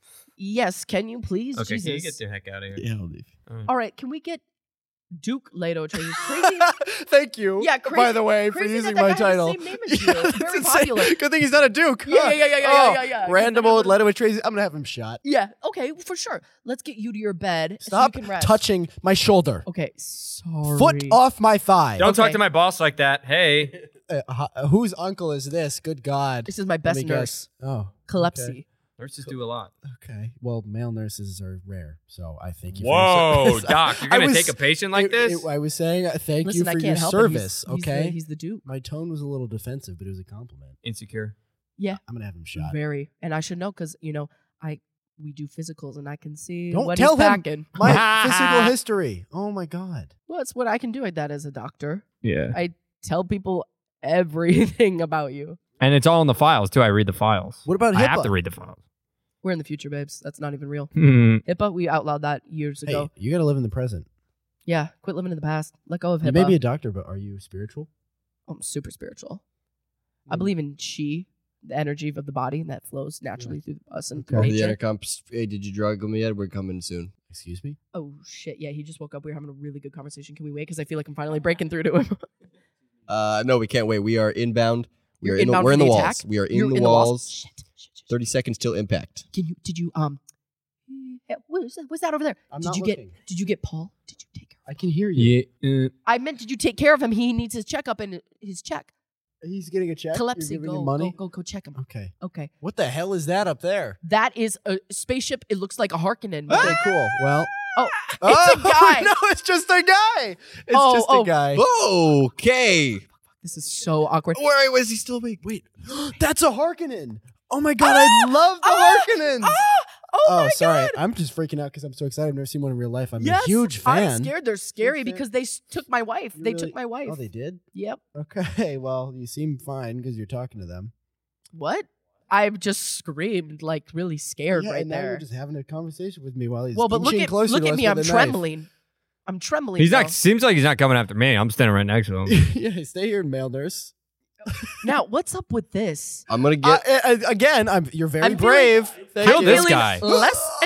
Yes, can you please? Okay, Jesus. can you get the heck out of here? Yeah, I'll leave. All right, can we get Duke Leto Atreides? Crazy. Thank you. Yeah, by crazy- the way, for crazy that using that my guy had the title. same name as you. it's Very insane. popular. Good thing he's not a duke. Yeah, huh? yeah, yeah, yeah, yeah, Oh, yeah, yeah. Random He's old not a- Leto Atreides. I'm gonna have him shot. Yeah, okay, for sure. Let's get you to your bed Stop so you can rest. touching my shoulder. Okay, sorry. Foot off my thigh. Don't talk Okay. to my boss like that. Hey. Uh, uh, whose uncle is this? Good God. This is my Let best me nurse, guess. Oh. Calepsy. Okay. Nurses do a lot. Okay. Well, male nurses are rare, so I thank you. Whoa, for your ser- Doc, you're I going to was- take a patient like it- this? it- I was saying uh, thank Listen, you I for can't your help it. He's- service. he's the- okay. he's the Duke. My tone was a little defensive, but it was a compliment. Insecure. Yeah, I'm gonna have him shot. very. And I should know because you know I we do physicals and I can see Don't what tell he's him. packing. My physical history. Oh my God. Well, it's what I can do at that as a doctor. Yeah. I tell people everything about you. And it's all in the files, too. I read the files. What about I have HIPAA? to read the files. We're in the future, babes. That's not even real. Hmm. HIPAA, we outlawed that years Hey, ago. you gotta live in the present. Yeah, quit living in the past. Let go of HIPAA. You may be a doctor, but are you spiritual? I'm super spiritual. Hmm. I believe in chi, the energy of the body that flows naturally through us and Okay. through Over the nature. intercom. psst, Hey, did you drug me yet? We're coming soon. Excuse me? Oh shit! Yeah, he just woke up. We were having a really good conversation. Can we wait? Because I feel like I'm finally breaking through to him. Uh, no, we can't wait. We are inbound. We You're are in the, inbound we're for in the, the walls. attack? We are in You're the in walls. Shit, shit, shit, shit. Thirty seconds till impact. Can you? Did you? Um. eh, What is that? What's that over there? I'm did not you looking. get? Did you get Paul? Did you take care? I can hear you. Yeah. uh, I meant, did you take care of him? He needs his checkup and his check. He's getting a check. Calepsy, You're giving go, him money. go, go, go, check him. Okay. Okay, What the hell is that up there? that is a spaceship. It looks like a Harkonnen. Okay, cool. Well, Oh, oh, it's a guy. No, it's just a guy. It's Oh, just oh. a guy. Okay. This is so awkward. Why was he still awake? Wait, that's a Harkonnen. Oh my God, I love the Ah! Harkonnens. Ah! Oh, Oh, my sorry. God. I'm just freaking out because I'm so excited. I've never seen one in real life. I'm Yes, a huge fan. I'm scared. They're scary fan. because they s- took my wife. You they really- took my wife. Oh, they did? Yep. Okay, well, you seem fine because you're talking to them. What? I've just screamed like really scared yeah, right and now there. you're just having a conversation with me while he's Well, but look inching at closer look to at us me. I'm with a knife. trembling. I'm trembling. He's bro. not, seems like he's not coming after me. I'm standing right next to him. Yeah, stay here, male nurse. Now, what's up with this? I'm gonna Uh, get. uh, again, I'm. You're very I'm feeling- brave. Thank Kill you. this feeling guy. Less and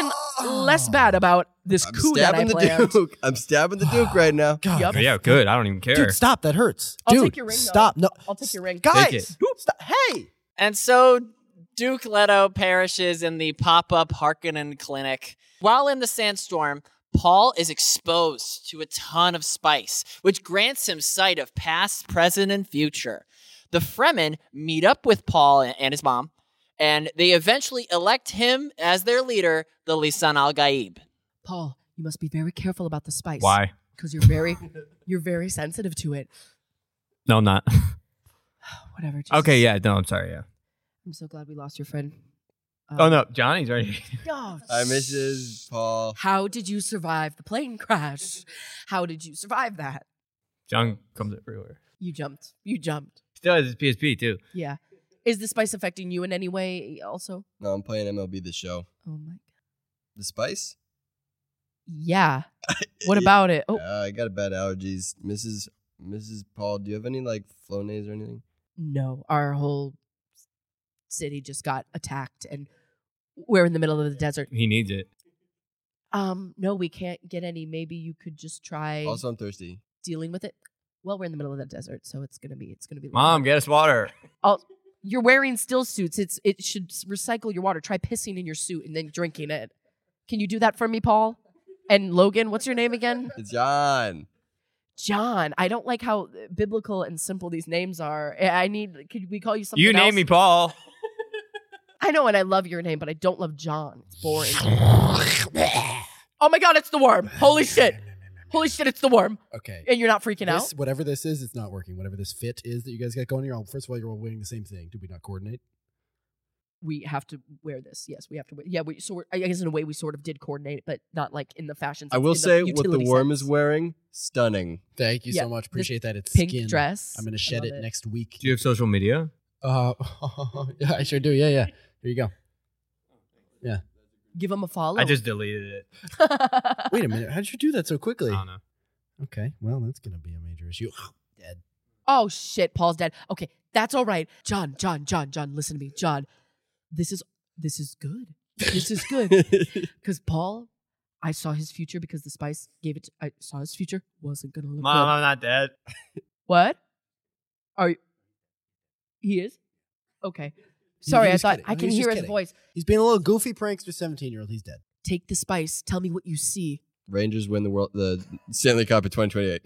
less bad about this I'm coup that I stabbing the planned. Duke. I'm stabbing the Duke right now. God. Yup. Yeah, good. I don't even care. Dude, stop. That hurts. I'll Dude, take your ring, though. stop. No. I'll take your ring. Guys. Take it. Stop. Hey. And so Duke Leto perishes in the pop-up Harkonnen clinic. While in the sandstorm, Paul is exposed to a ton of spice, which grants him sight of past, present, and future. The Fremen meet up with Paul and his mom, and they eventually elect him as their leader, the Lisan al-Gaib. Paul, you must be very careful about the spice. Why? Because you're very, you're very sensitive to it. No, I'm not. Whatever. Jesus. Okay, yeah. No, I'm sorry. Yeah. I'm so glad we lost your friend. Um, Oh, no. Johnny's ready. oh, Hi, Missus Paul. How did you survive the plane crash? How did you survive that? John comes everywhere. You jumped. You jumped. Still has his P S P, too. Yeah. Is the spice affecting you in any way also? No, I'm playing M L B The Show. Oh my god. The spice? Yeah. What about it? Oh, Uh, I got bad allergies. Missus Missus Paul, do you have any like Flonase or anything? no. Our whole city just got attacked and we're in the middle of the desert. He needs it. Um, no, we can't get any. Maybe you could just try Also, I'm thirsty. dealing with it. Well, we're in the middle of the desert, so it's gonna be it's gonna be Mom, get us water. Oh, you're wearing still suits. It's it should s- recycle your water. Try pissing in your suit and then drinking it. Can you do that for me, Paul? And Logan, what's your name again? It's John. John. I don't like how biblical and simple these names are. I I need. Could we call you something You else? name me Paul. I know, and I love your name, but I don't love John. It's boring. Oh my God, it's the worm! Holy shit! Holy shit, it's the worm! Okay. And you're not freaking This, out? whatever this is, it's not working. Whatever this fit is that you guys got going here, all, first of all, you're all wearing the same thing. Did we not coordinate? We have to wear this. Yes, we have to. Wear, yeah, we sort. I guess in a way we sort of did coordinate, but not like in the fashion. I sense, will in the say what the utility worm sense. is wearing, stunning. Thank you Yeah, so much. this Appreciate that. It's Pink skin. dress. I'm going to I shed love it, it. next week. Do you have social media? Uh, yeah, I sure do. Yeah, yeah. Here you go. Yeah. Give him a follow. I just deleted it. Wait a minute. How did you do that so quickly? I don't know. Okay. Well, that's going to be a major issue. Dead. Oh shit, Paul's dead. Okay, that's all right. John, John, John, John, listen to me. John, this is this is good. This is good. Because Paul, I saw his future because the spice gave it to, I saw his future. Wasn't gonna look Mom, good. I'm not dead. What? Are you he is? Okay. Sorry, he I was thought kidding. I No, can he was hear just his kidding. voice. He's being a little goofy prankster seventeen-year-old. He's dead. Take the spice. Tell me what you see. Rangers win the world, the Stanley Cup in twenty twenty-eight.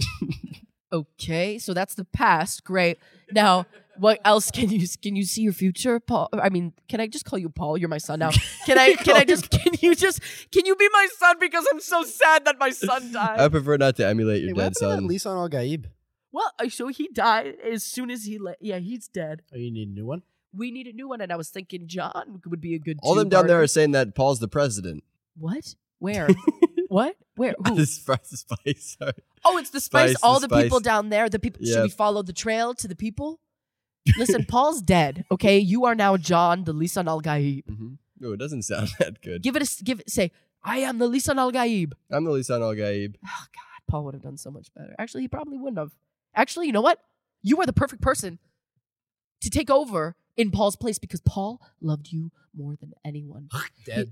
Okay, so that's the past. Great. Now, what else can you can you see your future, Paul? I mean, can I just call you Paul? You're my son now. Can I can I just can you just can you be my son because I'm so sad that my son died? I prefer not to emulate your Hey, what dead happened to that son. Lisan Al Gaib? Well, uh, so he died as soon as he le- yeah, he's dead. Oh, you need a new one? We need a new one, and I was thinking John would be a good. All them down there two-parter. are saying that Paul's the president. What? Where? What? Where? Who? This spice, spice. Sorry. Oh, it's the spice. Spice, All the the, people spice. down there. The people. Should Yeah. we follow the trail to the people? Listen, Paul's dead. Okay, you are now John, the Lisan Al Gaib. Mm-hmm. No, it doesn't sound that good. Give it a s- give. It, say, I am the Lisan Al Gaib. I'm the Lisan Al Gaib. Oh God, Paul would have done so much better. Actually, he probably wouldn't have. Actually, you know what? You are the perfect person to take over in Paul's place because Paul loved you more than anyone. Dead.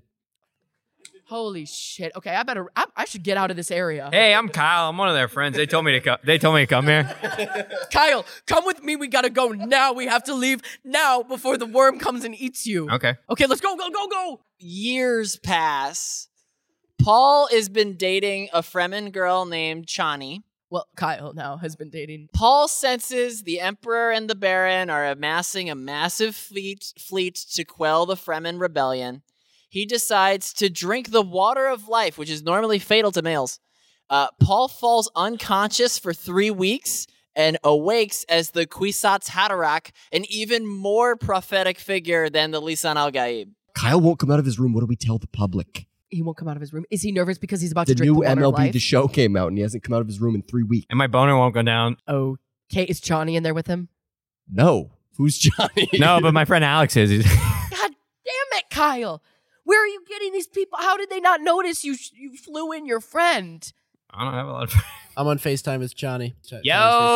Holy shit! Okay, I better. I, I should get out of this area. Hey, I'm Kyle. I'm one of their friends. They told me to come. They told me to come here. Kyle, come with me. We gotta go now. We have to leave now before the worm comes and eats you. Okay. Okay, let's go, go, go, go. Years pass. Paul has been dating a Fremen girl named Chani. Well, Kyle now has been dating. Paul senses the Emperor and the Baron are amassing a massive fleet, fleet to quell the Fremen rebellion. He decides to drink the water of life, which is normally fatal to males. Uh, Paul falls unconscious for three weeks and awakes as the Kwisatz Haderach, an even more prophetic figure than the Lisan Al Gaib. Kyle won't come out of his room. What do we tell the public? He won't come out of his room. Is he nervous because he's about The to drink new the water M L of B life? The Show came out and he hasn't come out of his room in three weeks. And my boner won't go down. Okay, is Johnny in there with him? No. Who's Johnny? No, but my friend Alex is. He's- God damn it, Kyle! Where are you getting these people? How did they not notice you? You flew in your friend. I don't have a lot of friends. I'm on FaceTime as Johnny. Ch- Johnny's FaceTiming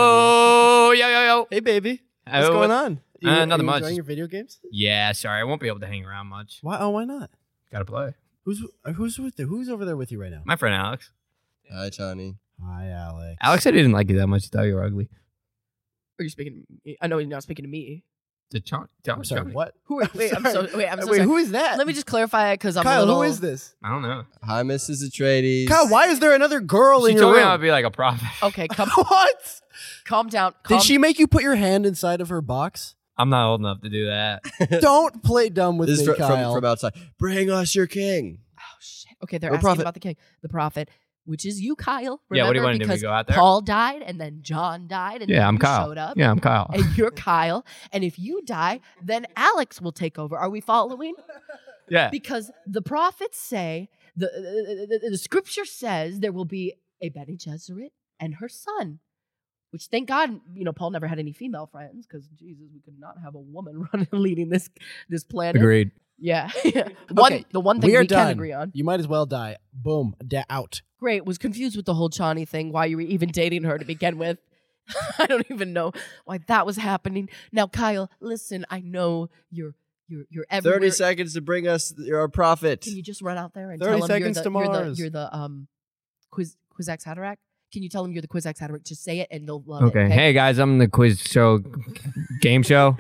Yo, yo, yo, yo. you. Hey, baby. What's Oh, going on? You, Uh, are nothing you much. enjoying your video games? Yeah, sorry. I won't be able to hang around much. Why? Oh, why not? Gotta play. Who's who's with the, who's over there with you right now? My friend Alex. Hi, Johnny. Hi, Alex. Alex said he didn't like you that much. He thought you were ugly. Are you speaking? To me? I know you're not speaking to me. The John, I'm sorry. What? Who? Are, wait, I'm so wait. I'm so wait. sorry. Who is that? Let me just clarify because I'm Kyle. a little. Who is this? I don't know. Hi, Missus Atreides. Kyle, why is there another girl She in your told me room? I would be like a prophet. Okay, come, What? calm down. Calm, Did she make you put your hand inside of her box? I'm not old enough to do that. Don't play dumb with This me, is fr- from, Kyle. from outside. Bring us your king. Oh shit. Okay, they're Or asking prophet. about the king, the prophet, which is you, Kyle. Yeah, what do you remember? wanna do, me Because go out there? Paul died, and then John died, and Yeah, then I'm you Kyle. showed up. Yeah, I'm Kyle. And you're Kyle, and if you die, then Alex will take over. Are we following? Yeah. Because the prophets say, the, the, the, the scripture says there will be a Bene Gesserit and her son, which thank God, you know, Paul never had any female friends because Jesus, we could not have a woman running leading this this planet. Agreed. Yeah. one, Okay, the one thing we we, are can done. agree on. You might as well die. Boom. Da- out. Great. Was confused with the whole Chani thing, why you were even dating her to begin with. I don't even know why that was happening. Now, Kyle, listen, I know you're you're you're everywhere. thirty seconds to bring us your prophet. Can you just run out there and thirty tell him you're seconds the, to you're the Mars. you're the um quiz Quizax Haderach? Can you tell him you're the Quizax Haderach? Just say it and they'll love Okay. it. Okay. Hey guys, I'm the quiz show, game show.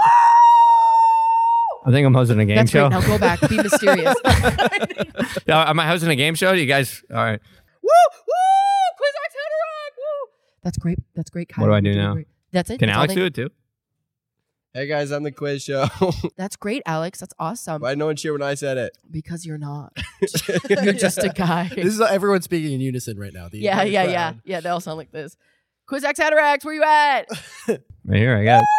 I think I'm hosting a game That's show. great. Now go back. Be mysterious. Yeah, am I hosting a game show? You guys, all right. Woo! Woo! Quizax Haderach! Woo! That's great. That's great, Kyle. What do I You're do doing now? great. That's it. Can That's all Alex they- do it too? Hey guys, I'm the quiz show. That's great, Alex. That's awesome. Why no one cheer when I said it? Because you're not. You're just a guy. This is everyone speaking in unison right now. The Yeah, entire yeah, yeah. crowd. Yeah, they all sound like this. Quizax Haderach, where you at? Right here, I got it.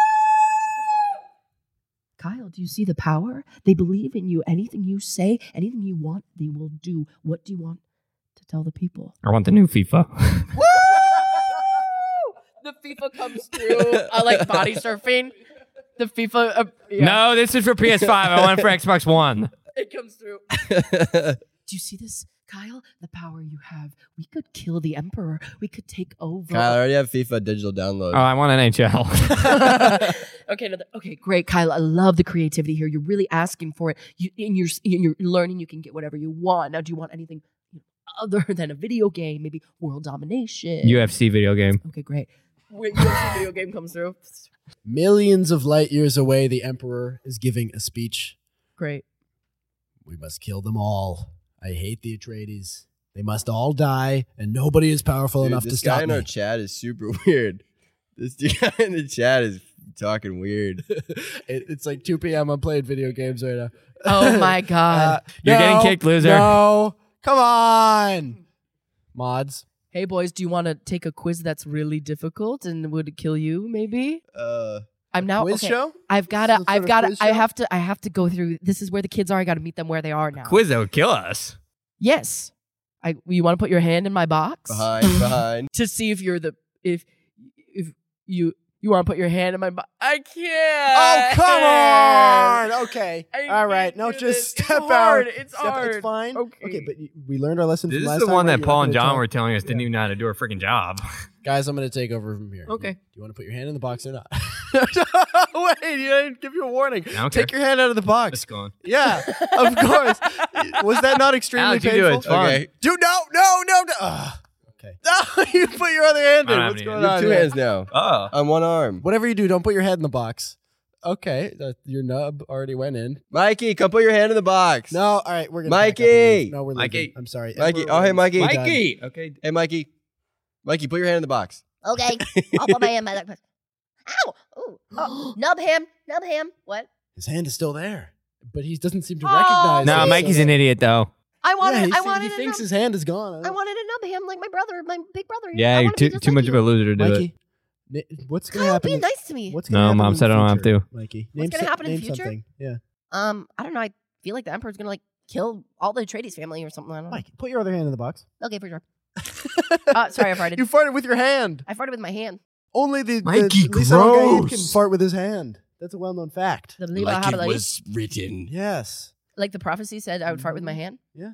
Kyle, do you see the power? They believe in you. Anything you say, anything you want, they will do. What do you want to tell the people? I want the new FIFA. The FIFA comes through. I like body surfing. The FIFA. Uh, yeah, No, this is for P S five. I want it for Xbox One. it comes through. Do you see this, Kyle? The power you have. We could kill the Emperor. We could take over. Kyle, I already have FIFA digital download. Oh, I want an N H L. okay, no, okay, great, Kyle. I love the creativity here. You're really asking for it. You, in your in your learning, you can get whatever you want. Now, do you want anything other than a video game? Maybe world domination. U F C video game. Okay, great. Wait, U F C video game comes through. Millions of light years away, the Emperor is giving a speech. Great. We must kill them all. I hate the Atreides. They must all die, and nobody is powerful Dude, enough to this guy stop in me. our chat is super weird. This guy in the chat is talking weird. It- it's like two p.m. I'm playing video games right now. Oh my god. Uh, You're no, getting kicked, loser. No, come on, mods. Hey boys, do you want to take a quiz that's really difficult and would kill you? Maybe. Uh, I'm now. Quiz okay, show? I've got to. Some sort I've of got to. quiz I show? have to. I have to go through. This is where the kids are. I got to meet them where they are now. Quiz that would kill us. Yes. I. You want to put your hand in my box behind, behind. to see if you're the if if you you want to put your hand in my box. I can't. Oh, come on. Okay. I All right. can't No, do just this. It's step hard. out. It's Step- hard. It's fine. Okay. but y- we learned our lesson This from is last the time. one right? that You're Paul not and gonna John tell- were telling us didn't even know how to do a freaking job. Guys, I'm going to take over from here. Okay. Do you want to put your hand in the box or not? Wait, you didn't give you a warning. don't Take care. your hand out of the box. It's going. Yeah, of course. Was that not extremely Alex, you do painful? it. It's fun. Okay. Dude, no, no, no, no. Ugh. Okay. No, you put your other hand I in. don't have What's any going You on? have two here? hands now. Oh. On one arm. Whatever you do, don't put your head in the box. Okay, that, your nub already went in. Mikey, come put your hand in the box. No, all right, we're gonna. back up and Mikey! leave. No, we're leaving. Mikey. I'm sorry, Mikey. Emperor Oh, hey, wins. Mikey. We're done. Mikey. Okay. Hey, Mikey. Mikey, put your hand in the box. Okay, I'll put my hand in my left pocket. Ow! Ooh. Oh, nub him, nub him. What? His hand is still there, but he doesn't seem to Oh, recognize. No, it, Mikey's so- an idiot though. I wanted. Yeah, he, I see- wanted. he to thinks nub- his hand is gone. I wanted to nub him like my brother, my big brother. Yeah, I you're wanna be too just too like much you. of a loser to do Mikey, it. na- what's gonna Kyle, happen? be in- nice to me. What's gonna No, happen Mom in the said I don't have future, to. Mikey, What's name gonna so- happen in the name future? something. Yeah, Um, I don't know. I feel like the Emperor's gonna like kill all the Atreides family or something. I don't know. Mike, put your other hand in the box. Okay, for sure. Uh, sorry, I farted. You farted with your hand. I farted with my hand. Only the, the Mikey, Lisa Al-Gaid can gross. fart with his hand. That's a well-known fact. The Levi Hadid- written. Yes. like the prophecy said, I would fart with my hand. Yeah.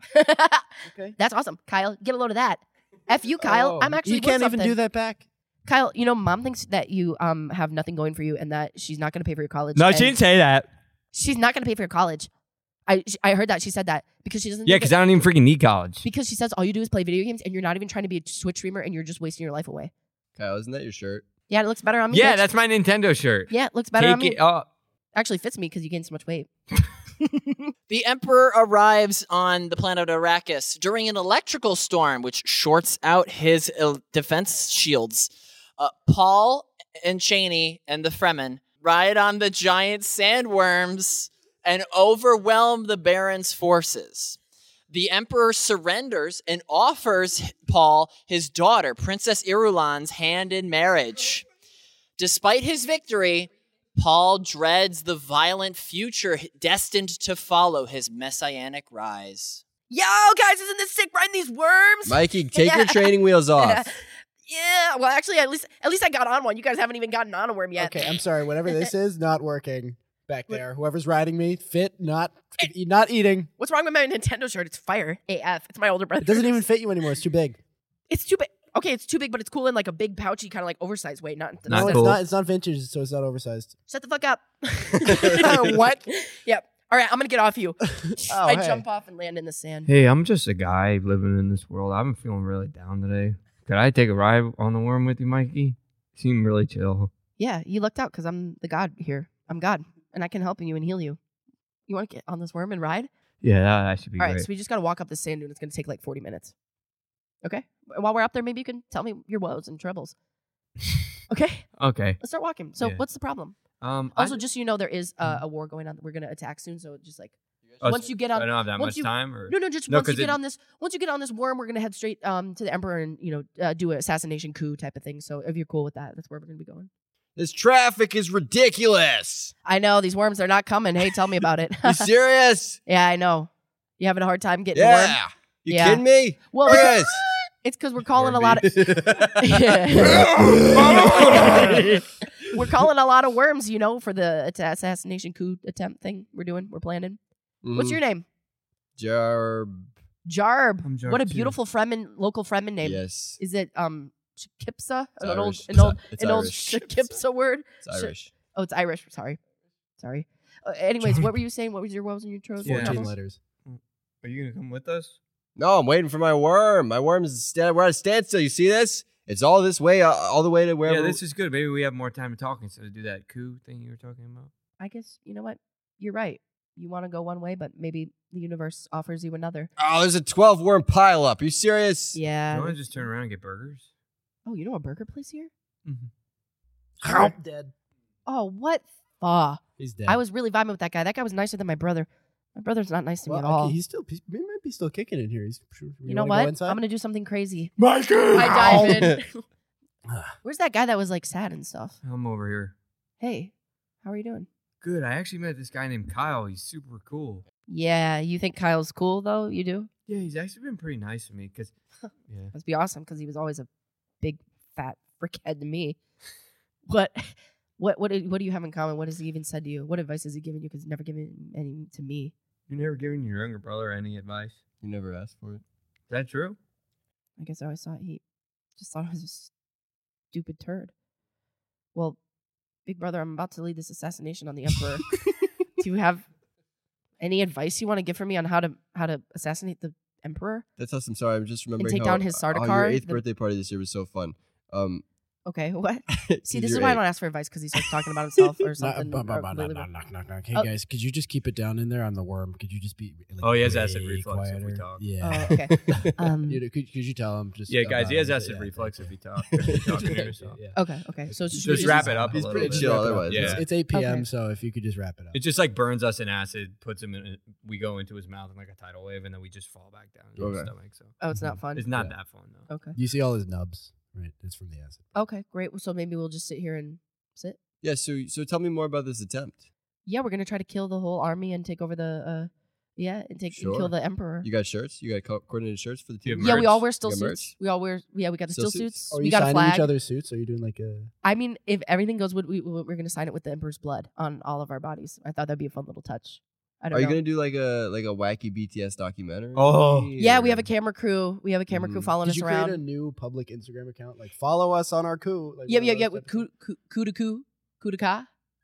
Okay. That's awesome, Kyle. Get a load of that. F you, Kyle. Oh, I'm actually You can't worth even something. do that back. Kyle, you know, Mom thinks that you um have nothing going for you and that she's not going to pay for your college. No, and she didn't say that. She's not going to pay for your college. I sh- I heard that she said that because she doesn't. Yeah, think because it- I don't even freaking need college. because she says all you do is play video games and you're not even trying to be a Twitch streamer and you're just wasting your life away. Kyle, isn't that your shirt? Yeah, it looks better on me. Yeah, bitch. that's my Nintendo shirt. yeah, it looks better on Take me. it up. Actually fits me because you gained so much weight. The Emperor arrives on the planet Arrakis during an electrical storm, which shorts out his uh, defense shields. Uh, Paul and Cheney and the Fremen ride on the giant sandworms and overwhelm the Baron's forces. The Emperor surrenders and offers Paul his daughter, Princess Irulan's hand in marriage. Despite his victory, Paul dreads the violent future destined to follow his messianic rise. Yo, guys, isn't this sick riding these worms? Mikey, take your training wheels off. Yeah, well, actually, at least at least I got on one. You guys haven't even gotten on a worm yet. Okay, I'm sorry. Whatever this is, not working back there. Whoever's riding me, fit, not not eating. What's wrong with my Nintendo shirt? It's fire A F. It's my older brother. It doesn't even fit you anymore. It's too big. It's too big. Okay, it's too big, but it's cool in like a big pouchy kind of like oversized way. Not, Not no, cool. it's not. It's not vintage, so it's not oversized. Shut the fuck up. What? Yep. All right, I'm gonna get off you. Oh, I hey. jump off and land in the sand. Hey, I'm just a guy living in this world. I'm feeling really down today. Could I take a ride on the worm with you, Mikey? You seem really chill. Yeah, you lucked out because I'm the god here. I'm God, and I can help you and heal you. You want to get on this worm and ride? Yeah, that, that should be All right, great. so we just got to walk up the sand dune. It's going to take like forty minutes. Okay? While we're up there, maybe you can tell me your woes and troubles. Okay? Okay. Let's start walking. So Yeah. what's the problem? Um. Also, I, just so you know, there is uh, a war going on. We're going to attack soon, so just like oh, once you get on- I don't have that once much you- time. Or no, no, just No, once you 'cause get it- on this, once you get on this worm, we're going to head straight um to the emperor and you know uh, do an assassination coup type of thing. So if you're cool with that, that's where we're going to be going. This traffic is ridiculous. I know these worms are not coming. Hey, tell me about it. You serious? Yeah, I know. You having a hard time getting a worm? Yeah. You Yeah. kidding me? Well, Chris. it's because we're calling a Worm lot of Yeah. we're calling a lot of worms, you know, for the atta- assassination coup attempt thing we're doing. We're planning. What's your name? Jarb? Jarb. I'm Jarb What a too. beautiful Fremen, local Fremen name. Yes. Is it um Shakipsa? It's An old, Irish. an It's old, I- it's an old Irish. Shakipsa word. It's Sh- Irish. Oh, it's Irish. Sorry, sorry. Uh, anyways, what were you saying? What was your woes and your tros? Yeah. Fourteen troubles? letters. Are you gonna come with us? No, I'm waiting for my worm. My worm's stand. We're at a standstill. You see this? It's all this way, uh, all the way to wherever. Yeah, this is good. Maybe we have more time to talk instead of do that coup thing you were talking about. I guess you know what. You're right. You want to go one way, but maybe the universe offers you another. Oh, there's a twelve worm pile up. Are you serious? Yeah. You want to just turn around and get burgers? Oh, you know a burger place here? How dead? Oh, what? Fuck. He's dead. I was really vibing with that guy. That guy was nicer than my brother. My brother's not nice to me Well, at all. okay, he's still. He's, he might be still kicking in here. He's. You, you know wanna what? Go inside? I'm gonna do something crazy. Mikey. I dive in. Where's that guy that was like sad and stuff? I'm over here. Hey, how are you doing? Good. I actually met this guy named Kyle. He's super cool. Yeah, you think Kyle's cool though? You do? Yeah, he's actually been pretty nice to me. Cause yeah, Must be awesome because he was always a big fat frickhead to me. What? What? What? do- What do you have in common? What has he even said to you? What advice has he given you? Because he's never given any to me. you never given your younger brother any advice. You never asked for it. Is that true? I guess I always thought he just thought I was a stupid turd. Well, big brother, I'm about to lead this assassination on the emperor. Do you have any advice you want to give for me on how to how to assassinate the emperor? That's awesome. Sorry, I'm just remembering take how, down his how your Sardaukar, eighth the- birthday party this year was so fun. Um, Okay, what? See, this is you're why I eight. don't ask for advice because he starts talking about himself or Knock, something. knock, or knock, really- knock, knock, knock, knock. Hey Oh. guys, could you just keep it down in there? I'm the worm. Could you just be? Like, Oh, he has acid way reflux if we quieter? talk. Yeah. Oh, okay. Um, you know, could, could you tell him just? Yeah, guys, he about has it? acid Yeah, reflux thank if you. he talks. If he talks to Yeah, yourself. yeah. Okay, okay. So it's just, Just we wrap it up a He's little pretty bit. chill Wrap it up. otherwise. It's, Yeah. it's eight p.m. Okay. So if you could just wrap it up. It just like burns us in acid, puts him in. A, we go into his mouth in like a tidal wave, and then we just fall back down in his Okay. stomach. So Oh, it's not fun. it's not Yeah. that fun though. Okay. You see all his nubs, right? It's from the acid. Okay, great. So maybe we'll just sit here and sit. Yeah. So, so tell me more about this attempt. Yeah, we're gonna try to kill the whole army and take over the. uh Yeah, and take and kill Sure. the emperor. You got shirts? You got co- coordinated shirts for the You team? have Yeah, we all merch? wear still You got suits. merch? We all wear. Yeah, we got the Still still suits? suits. Are we you got a signing flag. each other's suits? Are you doing like a? I mean, if everything goes, we, we, we're gonna sign it with the emperor's blood on all of our bodies. I thought that'd be a fun little touch. I don't Are you know. gonna do like a like a wacky B T S documentary? Oh. Yeah, we have a Or- camera crew. We have a camera crew Mhm. following Did us you around. create a new public Instagram account? Like follow us on our coup. Like Yeah, one of yeah, those yeah. type of Coup, coup, coup de coup, coup de ca. Cody.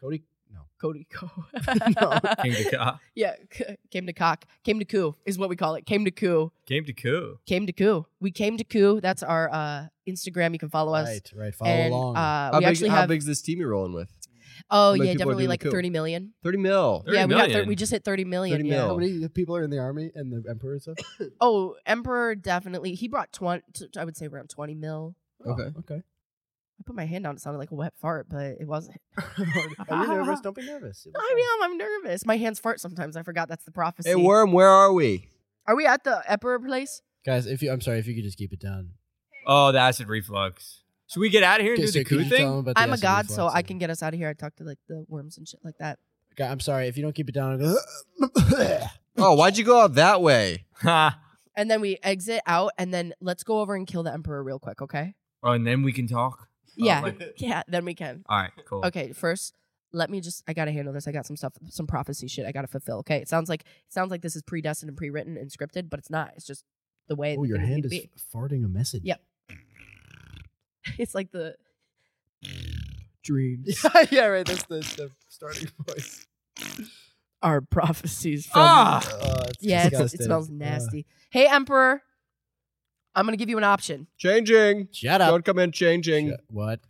No. Cody Co. Came to cock. Yeah, c- came to cock. Came to coup is what we call it. Came to coup. Came to coup. Came to coup. We came to coup. That's our uh, Instagram. You can follow us. Right, right. Follow and, along. Uh, How, we big, actually how have. big's this team you're rolling with? Oh many yeah, people are definitely doing like the coup? thirty million. thirty mil. thirty Yeah, we got. Thir- million. we just hit thirty million. thirty yeah. mil. How many people are in the army and the emperor and stuff? Oh, Emperor definitely. He brought twenty. I would say around twenty mil. Okay. Oh, okay. I put my hand down. It sounded like a wet fart, but it wasn't. Are you nervous? Don't be nervous. It was I fine. mean, I'm nervous. My hands fart sometimes. I forgot that's the prophecy. Hey, Worm, where are we? Are we at the Emperor place? Guys, if you, I'm sorry, if you could just keep it down. Oh, the acid reflux. Should we get out of here and Okay, do so the could coup you tell thing? them about the I'm a acid god, reflux so I and- can get us out of here. I talk to like the worms and shit like that. God, I'm sorry if you don't keep it down. I'll go, Oh, why'd you go out that way? Ha. And then we exit out, and then let's go over and kill the Emperor real quick, okay? Oh, and then we can talk. Yeah, like- yeah. Then we can. All right, cool. Okay, first, let me just. I gotta handle this. I got some stuff, some prophecy shit. I gotta fulfill. Okay, it sounds like it sounds like this is predestined and pre-written and scripted, but it's not. It's just the way. oh, the your things hand need is to be. farting a message. Yep. It's like the dreams. yeah, right. That's the, the starting voice. Our prophecies from. Ah! Oh, it's yeah, it's, it disgusting. smells Uh, nasty. Hey, Emperor, I'm gonna give you an option. Changing. shut up. Don't come in changing. Shut- What?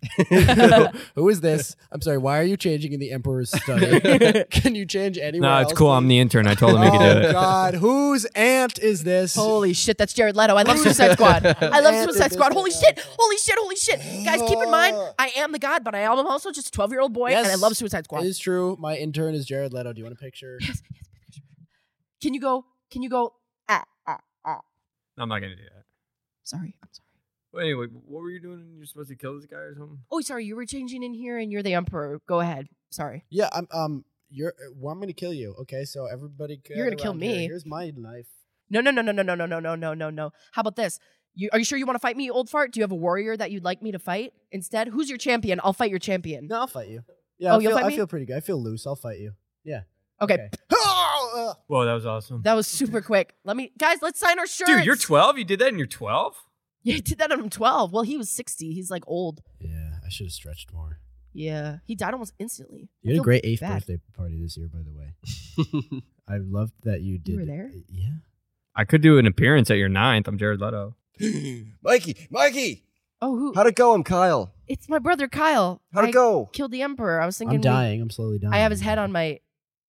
Who is this? I'm sorry. Why are you changing in the Emperor's study? Can you change anywhere? No, it's else, cool. I'm please? the intern. I told him he could do Oh it. God, whose aunt is this? Holy shit, that's Jared Leto. I love Suicide Squad. I love Man, Suicide did Squad. this Holy guy- shit, holy shit, holy shit. Guys, keep in mind, I am the god, but I am also just a twelve-year-old boy, and I Yes. love Suicide Squad. It is true. My intern is Jared Leto. Do you want a picture? Yes, yes, Can you go, can you go, ah, ah, ah. I'm not gonna do that. Sorry, I'm sorry. Well, anyway, what were you doing? You're supposed to kill this guy or something? Oh, sorry, you were changing in here, and you're the Emperor. Go ahead. Sorry. Yeah, I'm. Um, you're. Well, I'm gonna kill you. Okay, so everybody. You're gonna gather kill around here. me. Here's my knife. No, no, no, no, no, no, no, no, no, no, no, no. How about this? You, are you sure you want to fight me, old fart? Do you have a warrior that you'd like me to fight instead? Who's your champion? I'll fight your champion. No, I'll fight you. Yeah, Oh, I you'll feel, fight I me? feel pretty good. I feel loose. I'll fight you. Yeah. Okay. Oh, uh, Whoa, that was awesome. That was super quick. Let me, guys, let's sign our shirts. Dude, you're twelve? You did that and you're twelve? Yeah, he did that when I'm twelve. Well, he was sixty. He's like old. yeah, I should have stretched more. Yeah, he died almost instantly. You I had a feel great eighth bad. birthday party this year, by the way. I loved that you did. were there? Yeah. I could do an appearance at your ninth. I'm Jared Leto. Mikey, Mikey, Oh, who? how'd it go? I'm Kyle. It's my brother Kyle. How'd I it go? Killed the Emperor. I was thinking. I'm we- dying. I'm slowly dying. I have his head on my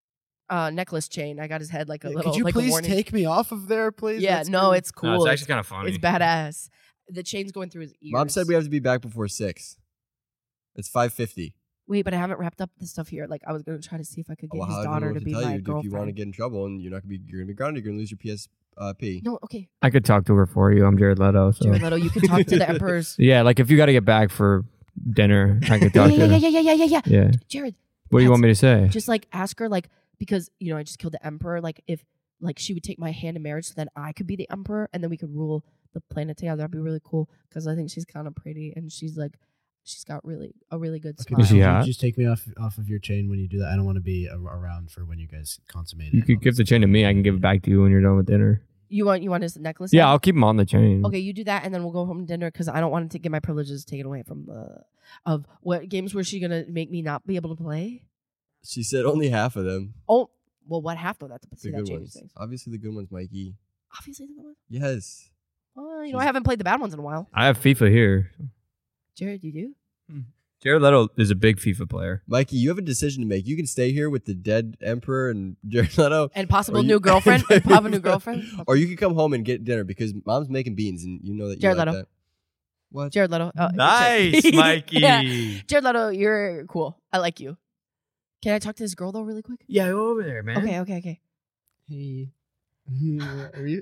uh, necklace chain. I got his head like a Yeah, little. Could you like a please warning. take me off of there, please? Yeah, That's no, good. it's cool. No, it's actually kind of funny. It's badass. The chain's going through his ears. Mom said we have to be back before six. It's five fifty. Wait, but I haven't wrapped up the stuff here. Like I was gonna try to see if I could get Well, his how do you know daughter what to to be tell my you? If you want to girlfriend. get in trouble and you're not gonna be, you're gonna be grounded. You're gonna lose your P S P. No, okay, I could talk to her for you. I'm Jared Leto. So. Jared Leto, you can talk to the Emperor's. Yeah, like if you got to get back for dinner, I could Yeah, talk yeah, to yeah, her. yeah, yeah, yeah, yeah, yeah. Yeah. Jared, What do you that's- want me to say? just like ask her, like because you know I just killed the Emperor. Like if like she would take my hand in marriage, so then I could be the Emperor, and then we could rule the planet together. That'd be really cool because I think she's kind of pretty and she's like she's got really a really good Okay, smile. Is she could you hot? just take me off off of your chain when you do that. I don't want to be a- around for when you guys consummate it. You could give the chain to me. I can give it back to you when you're done with dinner. You want you want his necklace? Yeah, now? I'll keep him on the chain. Okay, you do that, and then we'll go home to dinner because I don't want to get my privileges taken away from the of what games was she gonna make me not be able to play? She said only half of them. Oh, well, what half though? That The see that good changes ones. things. Obviously, the good ones, Mikey. Obviously, the good one. Yes. Well, you know, I haven't played the bad ones in a while. I have FIFA here. Jared, you do? Jared Leto is a big FIFA player. Mikey, you have a decision to make. You can stay here with the dead emperor and Jared Leto. And possible Or you- new girlfriend? and have a new girlfriend? Or you can come home and get dinner because mom's making beans and you know that you Jared like Leto. that. What? Jared Leto. Oh, Nice, Jared- Mikey. Yeah. You Leto, you're cool. I like you. Can I talk to this girl though, really quick? Yeah, go over there, man. Okay, okay, okay. Hey. Are you?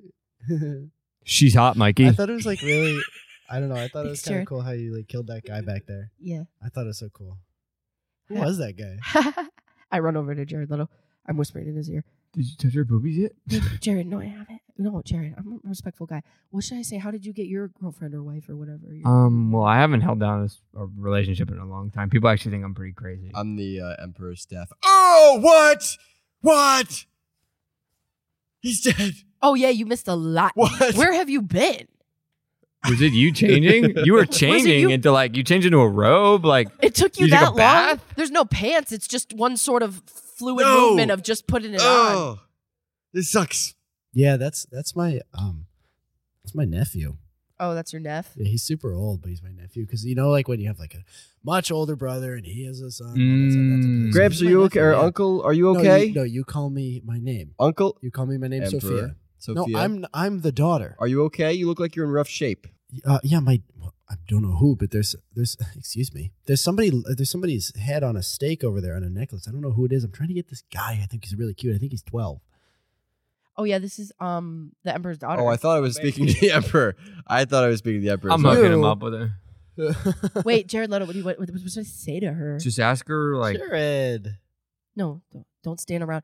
She's hot, Mikey. I thought it was like really. I don't know. I thought it was Thanks, kind of Jared. cool how you like killed that guy back there. Yeah. I thought it was so cool. Who Yeah. was that guy? I run over to Jared Leto. I'm whispering in his ear. Did you touch her boobies yet? Jared, no, I haven't. No, Jared, I'm a respectful guy. What should I say? How did you get your girlfriend or wife or whatever? Your- Um, well, I haven't held down a s- a relationship in a long time. People actually think I'm pretty crazy. I'm the uh, emperor's staff. Oh, what? What? He's dead. oh yeah, you missed a lot. What? Where have you been? Was it you changing? You were changing you? into like you changed into a robe, like It took you, You took a that long? bath? There's no pants. It's just one sort of fluid No. movement of just putting it on. Oh, this sucks. Yeah, that's that's my um, that's my nephew. Oh, that's your neph? Yeah, he's super old, but he's my nephew because you know, like when you have like a much older brother and he has a son. all that stuff, that's Mm. okay. So Gramps, he's are my you okay? nephew, Or yeah. uncle, are you No, okay? you, no, you call me my name. Uncle, You call me my name, Emperor. Sophia. Sophia. No, I'm I'm the daughter. Are you okay? You look like you're in rough shape. Uh, yeah, my well, I don't know who, but there's there's excuse me. There's somebody there's somebody's head on a stake over there on a necklace. I don't know who it is. I'm trying to get this guy. I think he's really cute. I think he's twelve. Oh, yeah, this is um the Emperor's daughter. Oh, I thought I was speaking to the Emperor. I thought I was speaking to the Emperor. I'm Sorry. hooking him up with her. Wait, Jared Leto, what do you what, what, what should I say to her? Just ask her like Jared, No, don't, don't stand around.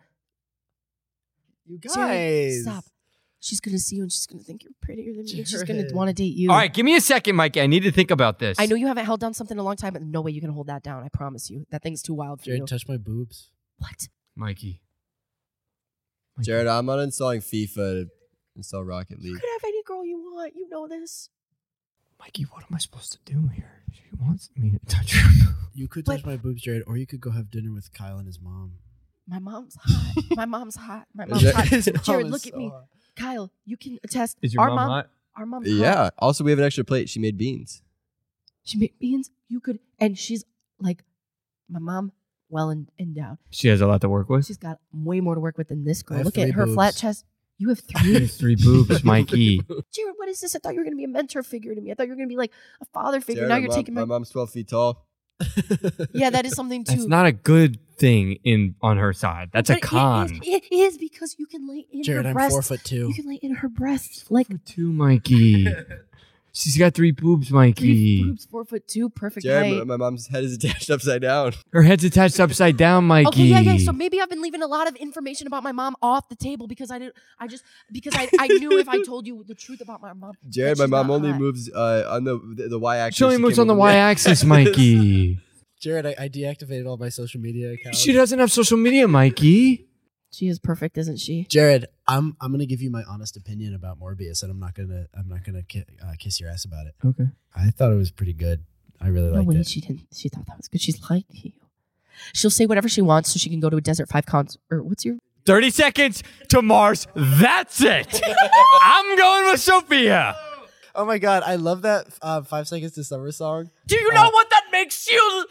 you Jared, guys, stop. She's gonna see you and she's gonna think you're prettier than me. And she's gonna Jared. want to date you. All right, give me a second, Mikey. I need to think about this. I know you haven't held down something in a long time, but no way you can hold that down. I promise you. That thing's too wild for Jared, you. touch my boobs. What? Mikey. Mikey. Jared, I'm uninstalling FIFA to install Rocket You League. could have any girl you want. You know this. Mikey, what am I supposed to do here? She wants me to touch her. You could But- touch my boobs, Jared, or you could go have dinner with Kyle and his mom. My mom's hot. My mom's hot. My Is mom's that- hot. His mom Jared, is look at so me. hot. Kyle, you can attest. Is your our mom hot? Our mom's hot. Yeah. Also, we have an extra plate. She made beans. She made beans. You could, and she's like, my mom, well en- endowed. She has a lot to work with. She's got way more to work with than this I girl. have Look at three her flat boobs. chest. You have three. Three boobs, Mikey. Jared, what is this? I thought you were gonna be a mentor figure to me. I thought you were gonna be like a father figure. Jared, now my you're mom- taking my. my mom's twelve feet tall. Yeah, that is something too. That's not a good thing in on her side. That's But a con. It is, it is because you can lay in Jared, her I'm breast. four foot two. You can lay in her breast like Two, Mikey. She's got three boobs, three Mikey. boobs, four foot two, perfect Jared, height. my, my mom's head is attached upside down. Her head's attached upside down, Mikey. Okay, yeah, yeah. So maybe I've been leaving a lot of information about my mom off the table because I didn't. I just because I, I knew if I told you the truth about my mom. Jared, that my she's mom not only hot. moves uh, on the the, the y-axis. She only moves came on the over- y-axis, Mikey. Jared, I, I deactivated all my social media accounts. She doesn't have social media, Mikey. She is perfect, isn't she? Jared, I'm I'm gonna give you my honest opinion about Morbius, and I'm not gonna I'm not gonna ki- uh, kiss your ass about it. Okay. I thought it was pretty good. I really No liked way, it. she didn't. She thought that was good. She's like you. She'll say whatever she wants so she can go to a Desert Five concert. Or what's your? thirty seconds to Mars. That's it. I'm going with Sophia. Oh my god, I love that uh, Five Seconds to Summer song. Do you know what that makes you?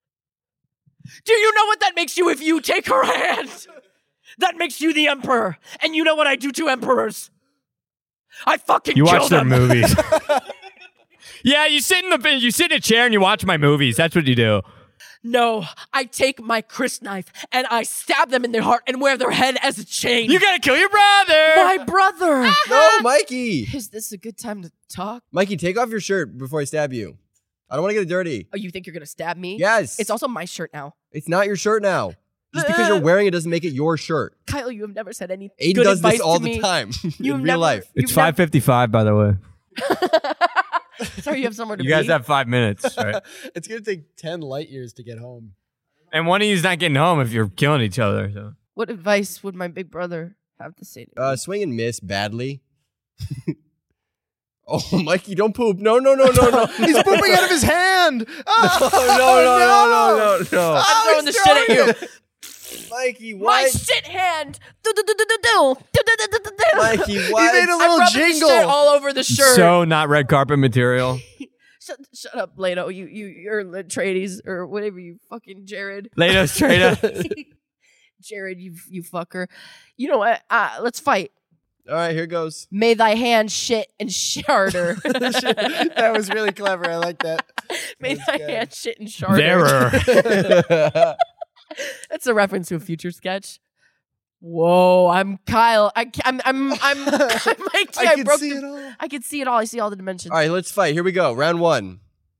Do you know what that makes you if you take her hand? That makes you the emperor. And you know what I do to emperors? I fucking You kill watch their them. movies. Yeah, you sit in the you sit in a chair and you watch my movies. That's what you do. No, I take my Chris knife and I stab them in their heart and wear their head as a chain. You gotta kill your brother. my brother. No, Mikey. Is this a good time to talk? Mikey, take off your shirt before I stab you. I don't want to get it dirty. Oh, you think you're gonna stab me? Yes. It's also my shirt now. It's not your shirt now. Just because you're wearing it doesn't make it your shirt. Kyle, you have never said any Aiden good does advice this all to the me. time You've in real never- life. It's You've five fifty-five, by the way. Sorry, you have somewhere to You guys be. have five minutes, right? It's gonna take ten light years to get home. And one of you's not getting home if you're killing each other. So. What advice would my big brother have to say to me? Uh, swing and miss badly. Oh, Mikey, don't poop. No, no, no, no, no. He's pooping out of his hand. Oh, no, no, no, no, no, no. I'm throwing the shit at you. Mikey, My what? shit hand. Do do do do do do. Do do do do do do. Mikey, He what? made a I'm little rubbing the jingle. shit all over the shirt. So not red carpet material. Shut, shut up, Leto. You, you, you're Latrades or whatever you fucking Jared. Later, straight up. Jared, you, you fucker. You know what? Uh, let's fight. All right, here goes. May thy hand shit and sharder. That was really clever. I like that. May That's thy good. hand shit and sharder. There. That's a reference to a future sketch. Whoa, I'm Kyle. I, ca- I'm, I'm, I'm, I'm Mikey. I I, can broke see the- it all. I can see it all. I see all the dimensions. All right, let's fight. Here we go. Round one.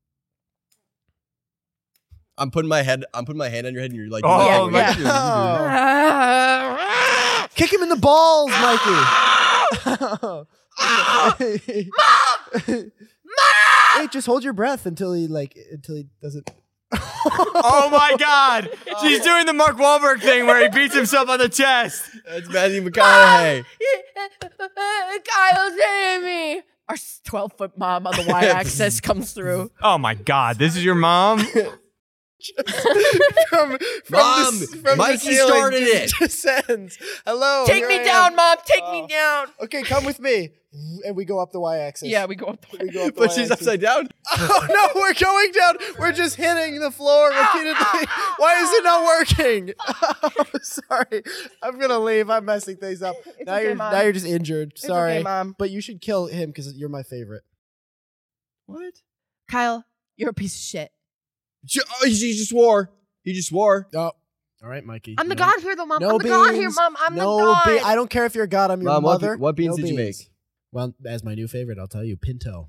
I'm putting my head. I'm putting my hand on your head, and you're like, Oh, "Yeah, my yeah." Oh. Kick him in the balls, Mikey. Mom! Wait, just hold your breath until he like until he doesn't. Oh my God. She's doing the Mark Wahlberg thing where he beats himself on the chest. That's Matthew McConaughey. Kyle's hitting me. Our twelve foot mom on the y-axis comes through. Oh my God, this is your mom? from, from Mom, the, from Mikey the ceiling started just it. Descends. Hello. Take here me I down, am. mom. Take Oh. me down. Okay, come with me. And we go up the y-axis. Yeah, we go up the We go up the But she's y-axis. upside down. Oh no, we're going down. We're just hitting the floor repeatedly. Why is it not working? Oh, sorry. I'm gonna leave. I'm messing things up. It's now okay, you're Mom. now you're just injured. It's Sorry, okay, Mom. But you should kill him because you're my favorite. What? Kyle, you're a piece of shit. J- oh, He just swore. He just swore. Oh, all right, Mikey. I'm the No- god here, though, Mom. No I'm the god here, beans. Mom. I'm no the god. Be- I don't care if you're a god. I'm your Mom, what be- mother. what beans No did you make? Well, as my new favorite, I'll tell you, Pinto.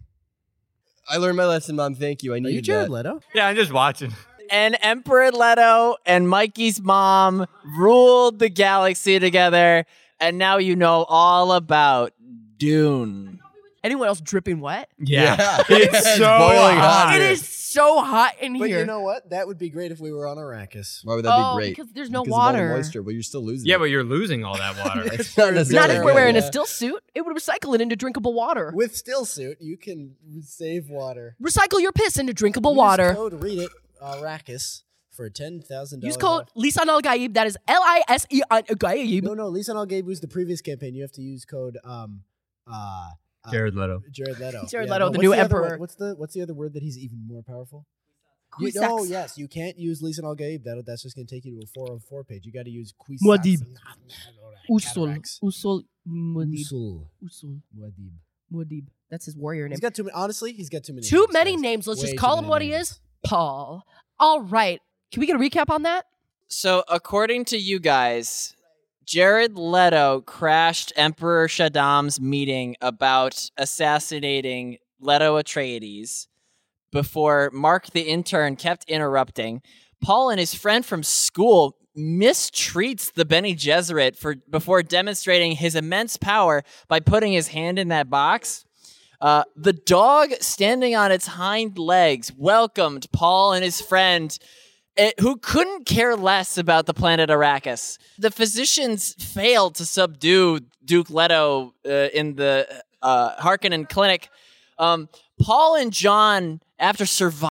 I learned my lesson, Mom. Thank you. I Are needed you Jared that. Leto? Yeah, I'm just watching. And Emperor Leto and Mikey's mom ruled the galaxy together, and now you know all about Dune. Anyone else dripping wet? Yeah. It's It's so boiling hot. hot. It is so hot in But here. you know what? That would be great if we were on Arrakis. Why would that Oh, be great? because there's no Because of all the water. moisture. Well, you're still losing. Yeah, it. but you're losing all that water. It's not Not necessarily if we're good, wearing yeah. a still suit. It would recycle it into drinkable water. With still suit, you can save water. Recycle your piss into drinkable Use water. code read it Arrakis for ten thousand dollars. Use code Lisan Al Gaib. That is L I S E N Gaib. No, no, Lisa and Gabe was the previous campaign. You have to use code um uh, uh Jared Leto. Jared Leto. Jared Yeah, Leto, no, the what's new other emperor. word? What's the what's the other word that he's even more powerful? You, Quisax. no, yes, you can't use Lisa and Gabe. That that's just gonna take you to a four oh four page. You got to use Quisax. Muad'Dib. Usul. Cataracts. Usul. Muad'Dib. Usul. Usul. Muad'Dib. Muad'Dib. That's his warrior name. He's got too many. Honestly, he's got too many. Too names, many guys. names. Let's Way just too call him many what he names. is. Paul. All right. Can we get a recap on that? So, according to you guys, Jared Leto crashed Emperor Shaddam's meeting about assassinating Leto Atreides before Mark the intern kept interrupting. Paul and his friend from school mistreats the Bene Gesserit for before demonstrating his immense power by putting his hand in that box. Uh, the dog standing on its hind legs welcomed Paul and his friend, it, who couldn't care less about the planet Arrakis. The physicians failed to subdue Duke Leto uh, in the uh, Harkonnen clinic. Um, Paul and John, after surviving,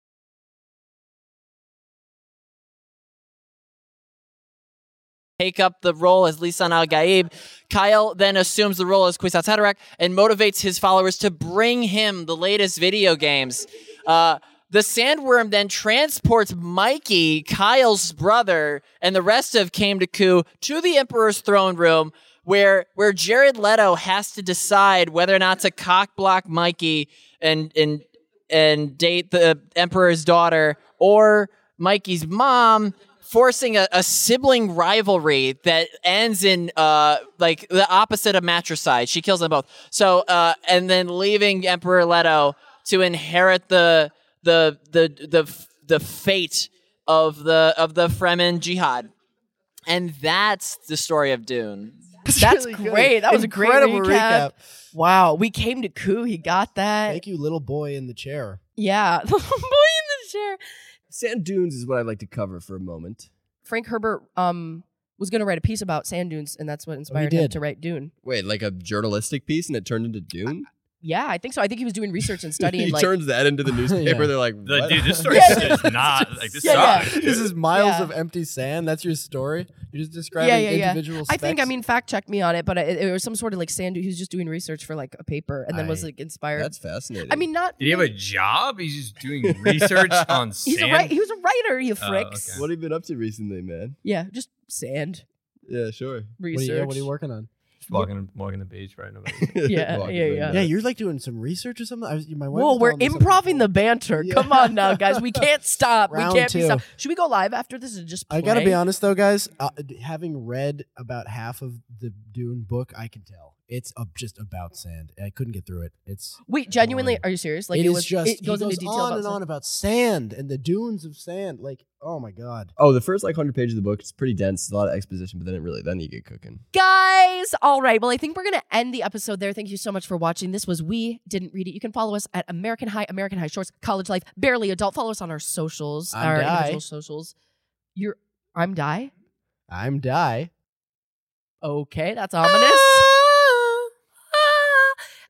take up the role as Lisan Al Gaib. Kyle then assumes the role as Kwisatz Haderach and motivates his followers to bring him the latest video games. Uh, the Sandworm then transports Mikey, Kyle's brother, and the rest of Came to Coup to the Emperor's throne room, where where Jared Leto has to decide whether or not to cock block Mikey and and and date the Emperor's daughter or Mikey's mom, forcing a, a sibling rivalry that ends in uh like the opposite of matricide. She kills them both. So uh and then leaving Emperor Leto to inherit the the the the the fate of the of the Fremen Jihad. And that's the story of Dune. That's really good. great. That was a great Incredible recap. Wow. We came to coup. He got that. Thank you, little boy in the chair. Yeah. The boy in the chair. Sand dunes is what I'd like to cover for a moment. Frank Herbert um was going to write a piece about sand dunes, and that's what inspired him did. to write Dune. Wait, like a journalistic piece and it turned into Dune? Yeah, I think so. I think he was doing research and studying. he like, turns that into the newspaper. Yeah. They're like, The- what? dude, this story Yeah. is not like this Yeah, yeah. sucks. This is miles Yeah. of empty sand. That's your story. You're just describing yeah, yeah, yeah. individual I think, I specs? mean, fact check me on it, but it, it was some sort of like sand. He was just doing research for like a paper, and then was I- like inspired. That's fascinating. I mean, not. Did he have a job? He's just doing research on He's sand. a right. He was a writer. You Oh, fricks. okay. what have you been up to recently, man? Yeah, just sand Yeah, sure. What are, research. you, yeah, what are you working on? Just walking, walking the beach right now. Yeah, Walking yeah, in yeah. there. Yeah, you're like doing some research or something. I was, my wife Whoa, was we're telling me something improving the cool. banter. Yeah. Come on now, guys. We can't stop. Round we can't be two. stopped. Should we go live after this and just play? I gotta be honest though, guys. Uh, d- having read about half of the Dune book, I can tell it's uh, just about sand. I couldn't get through it. It's Wait, genuinely, boring. are you serious? Like it it, is was just it goes he into goes detail on about and sand. on about sand and the dunes of sand. Like, oh my god. Oh, the first like hundred pages of the book, it's pretty dense. It's a lot of exposition, but then it really, then you get cooking. Guys, all right. Well, I think we're going to end the episode there. Thank you so much for watching. This was We Didn't Read It. You can follow us at American High, American High Shorts, College Life, Barely Adult. Follow us on our socials, I'm our Di. individual socials. You're, I'm Di. I'm Die. Okay, that's ominous.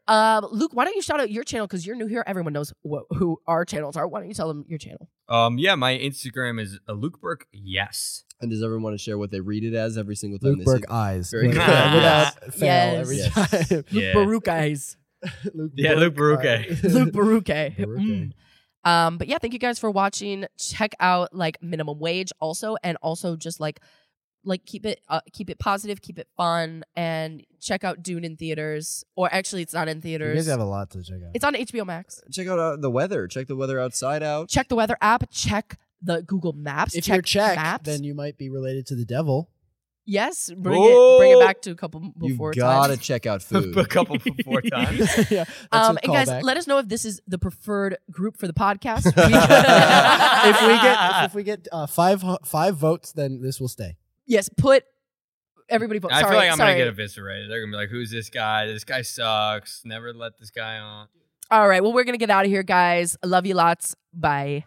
Um, Luke, why don't you shout out your channel? Because you're new here. Everyone knows what, who our channels are. Why don't you tell them your channel? Um, yeah, my Instagram is uh, Luke Burke. Yes. And does everyone want to share what they read it as every single time Luke they Burke see it? eyes. Very With- good. Without fail Yes. every Yes. time. Luke Yeah. Baruch guys. Luke Yeah, Luke Baruch. eyes. Luke Baruch. Baruch. Mm. Um, but yeah, thank you guys for watching. Check out like Minimum Wage also, and also just like like keep it uh, keep it positive, keep it fun, and check out Dune in theaters. Or actually, it's not in You theaters. guys have a lot to check out. It's on H B O Max. Check out uh, the weather. Check the weather outside out. Check the weather app. Check the Google Maps. if check you're Czech, maps. then you might be related to the devil. yes, bring it bring it back to a couple You before gotta times. check out food. A couple before times. yeah, that's Um, a and guys, callback. let us know if this is the preferred group for the podcast. if we get if we get uh, five five votes, then this will stay. yes, put everybody vote. I Sorry, feel like I'm sorry. gonna get eviscerated. They're gonna be like, "Who's this guy? This guy sucks. Never let this guy on." All right, well, we're gonna get out of here, guys. I love you lots. Bye.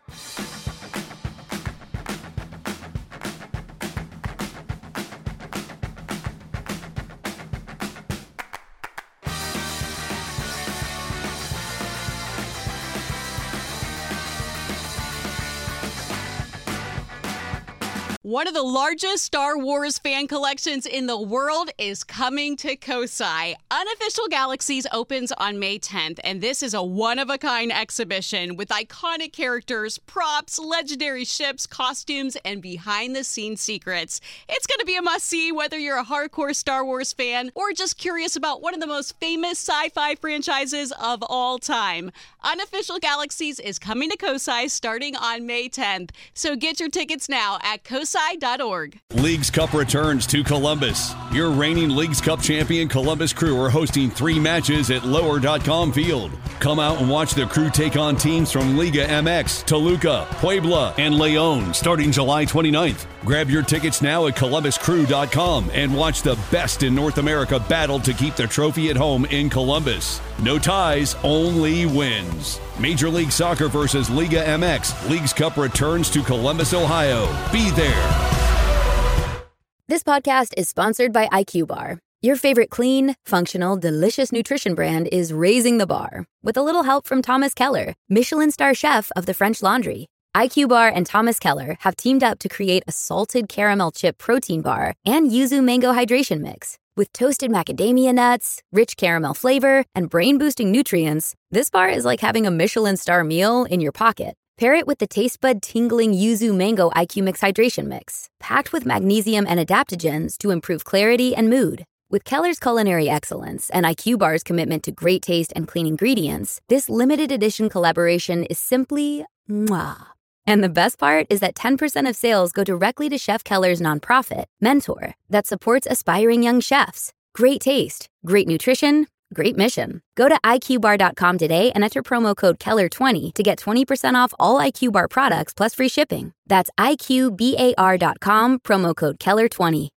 One of the largest Star Wars fan collections in the world is coming to Kosai. Unofficial Galaxies opens on May tenth, and this is a one-of-a-kind exhibition with iconic characters, props, legendary ships, costumes, and behind-the-scenes secrets. It's going to be a must-see whether you're a hardcore Star Wars fan or just curious about one of the most famous sci-fi franchises of all time. Unofficial Galaxies is coming to Kosai starting on May tenth, so get your tickets now at kosai dot org. Leagues Cup returns to Columbus. Your reigning Leagues Cup champion Columbus Crew are hosting three matches at lower dot com field. Come out and watch the Crew take on teams from Liga M X, Toluca, Puebla, and Leon starting July twenty-ninth. Grab your tickets now at columbus crew dot com and watch the best in North America battle to keep the trophy at home in Columbus. No ties, only wins. Major League Soccer versus Liga M X. Leagues Cup returns to Columbus, Ohio. Be there. This podcast is sponsored by I Q Bar. Your favorite clean, functional, delicious nutrition brand is raising the bar with a little help from Thomas Keller, Michelin star chef of the French Laundry. I Q Bar and Thomas Keller have teamed up to create a salted caramel chip protein bar and yuzu mango hydration mix. With toasted macadamia nuts, rich caramel flavor, and brain-boosting nutrients, this bar is like having a Michelin star meal in your pocket. Pair it with the taste bud tingling yuzu mango I Q Mix hydration mix, packed with magnesium and adaptogens to improve clarity and mood. With Keller's culinary excellence and I Q Bar's commitment to great taste and clean ingredients, this limited edition collaboration is simply mwah. And the best part is that ten percent of sales go directly to Chef Keller's nonprofit, Mentor, that supports aspiring young chefs. Great taste, great nutrition, great mission. Go to I Q bar dot com today and enter promo code Keller twenty to get twenty percent off all I Q Bar products plus free shipping. That's I Q bar dot com, promo code Keller twenty.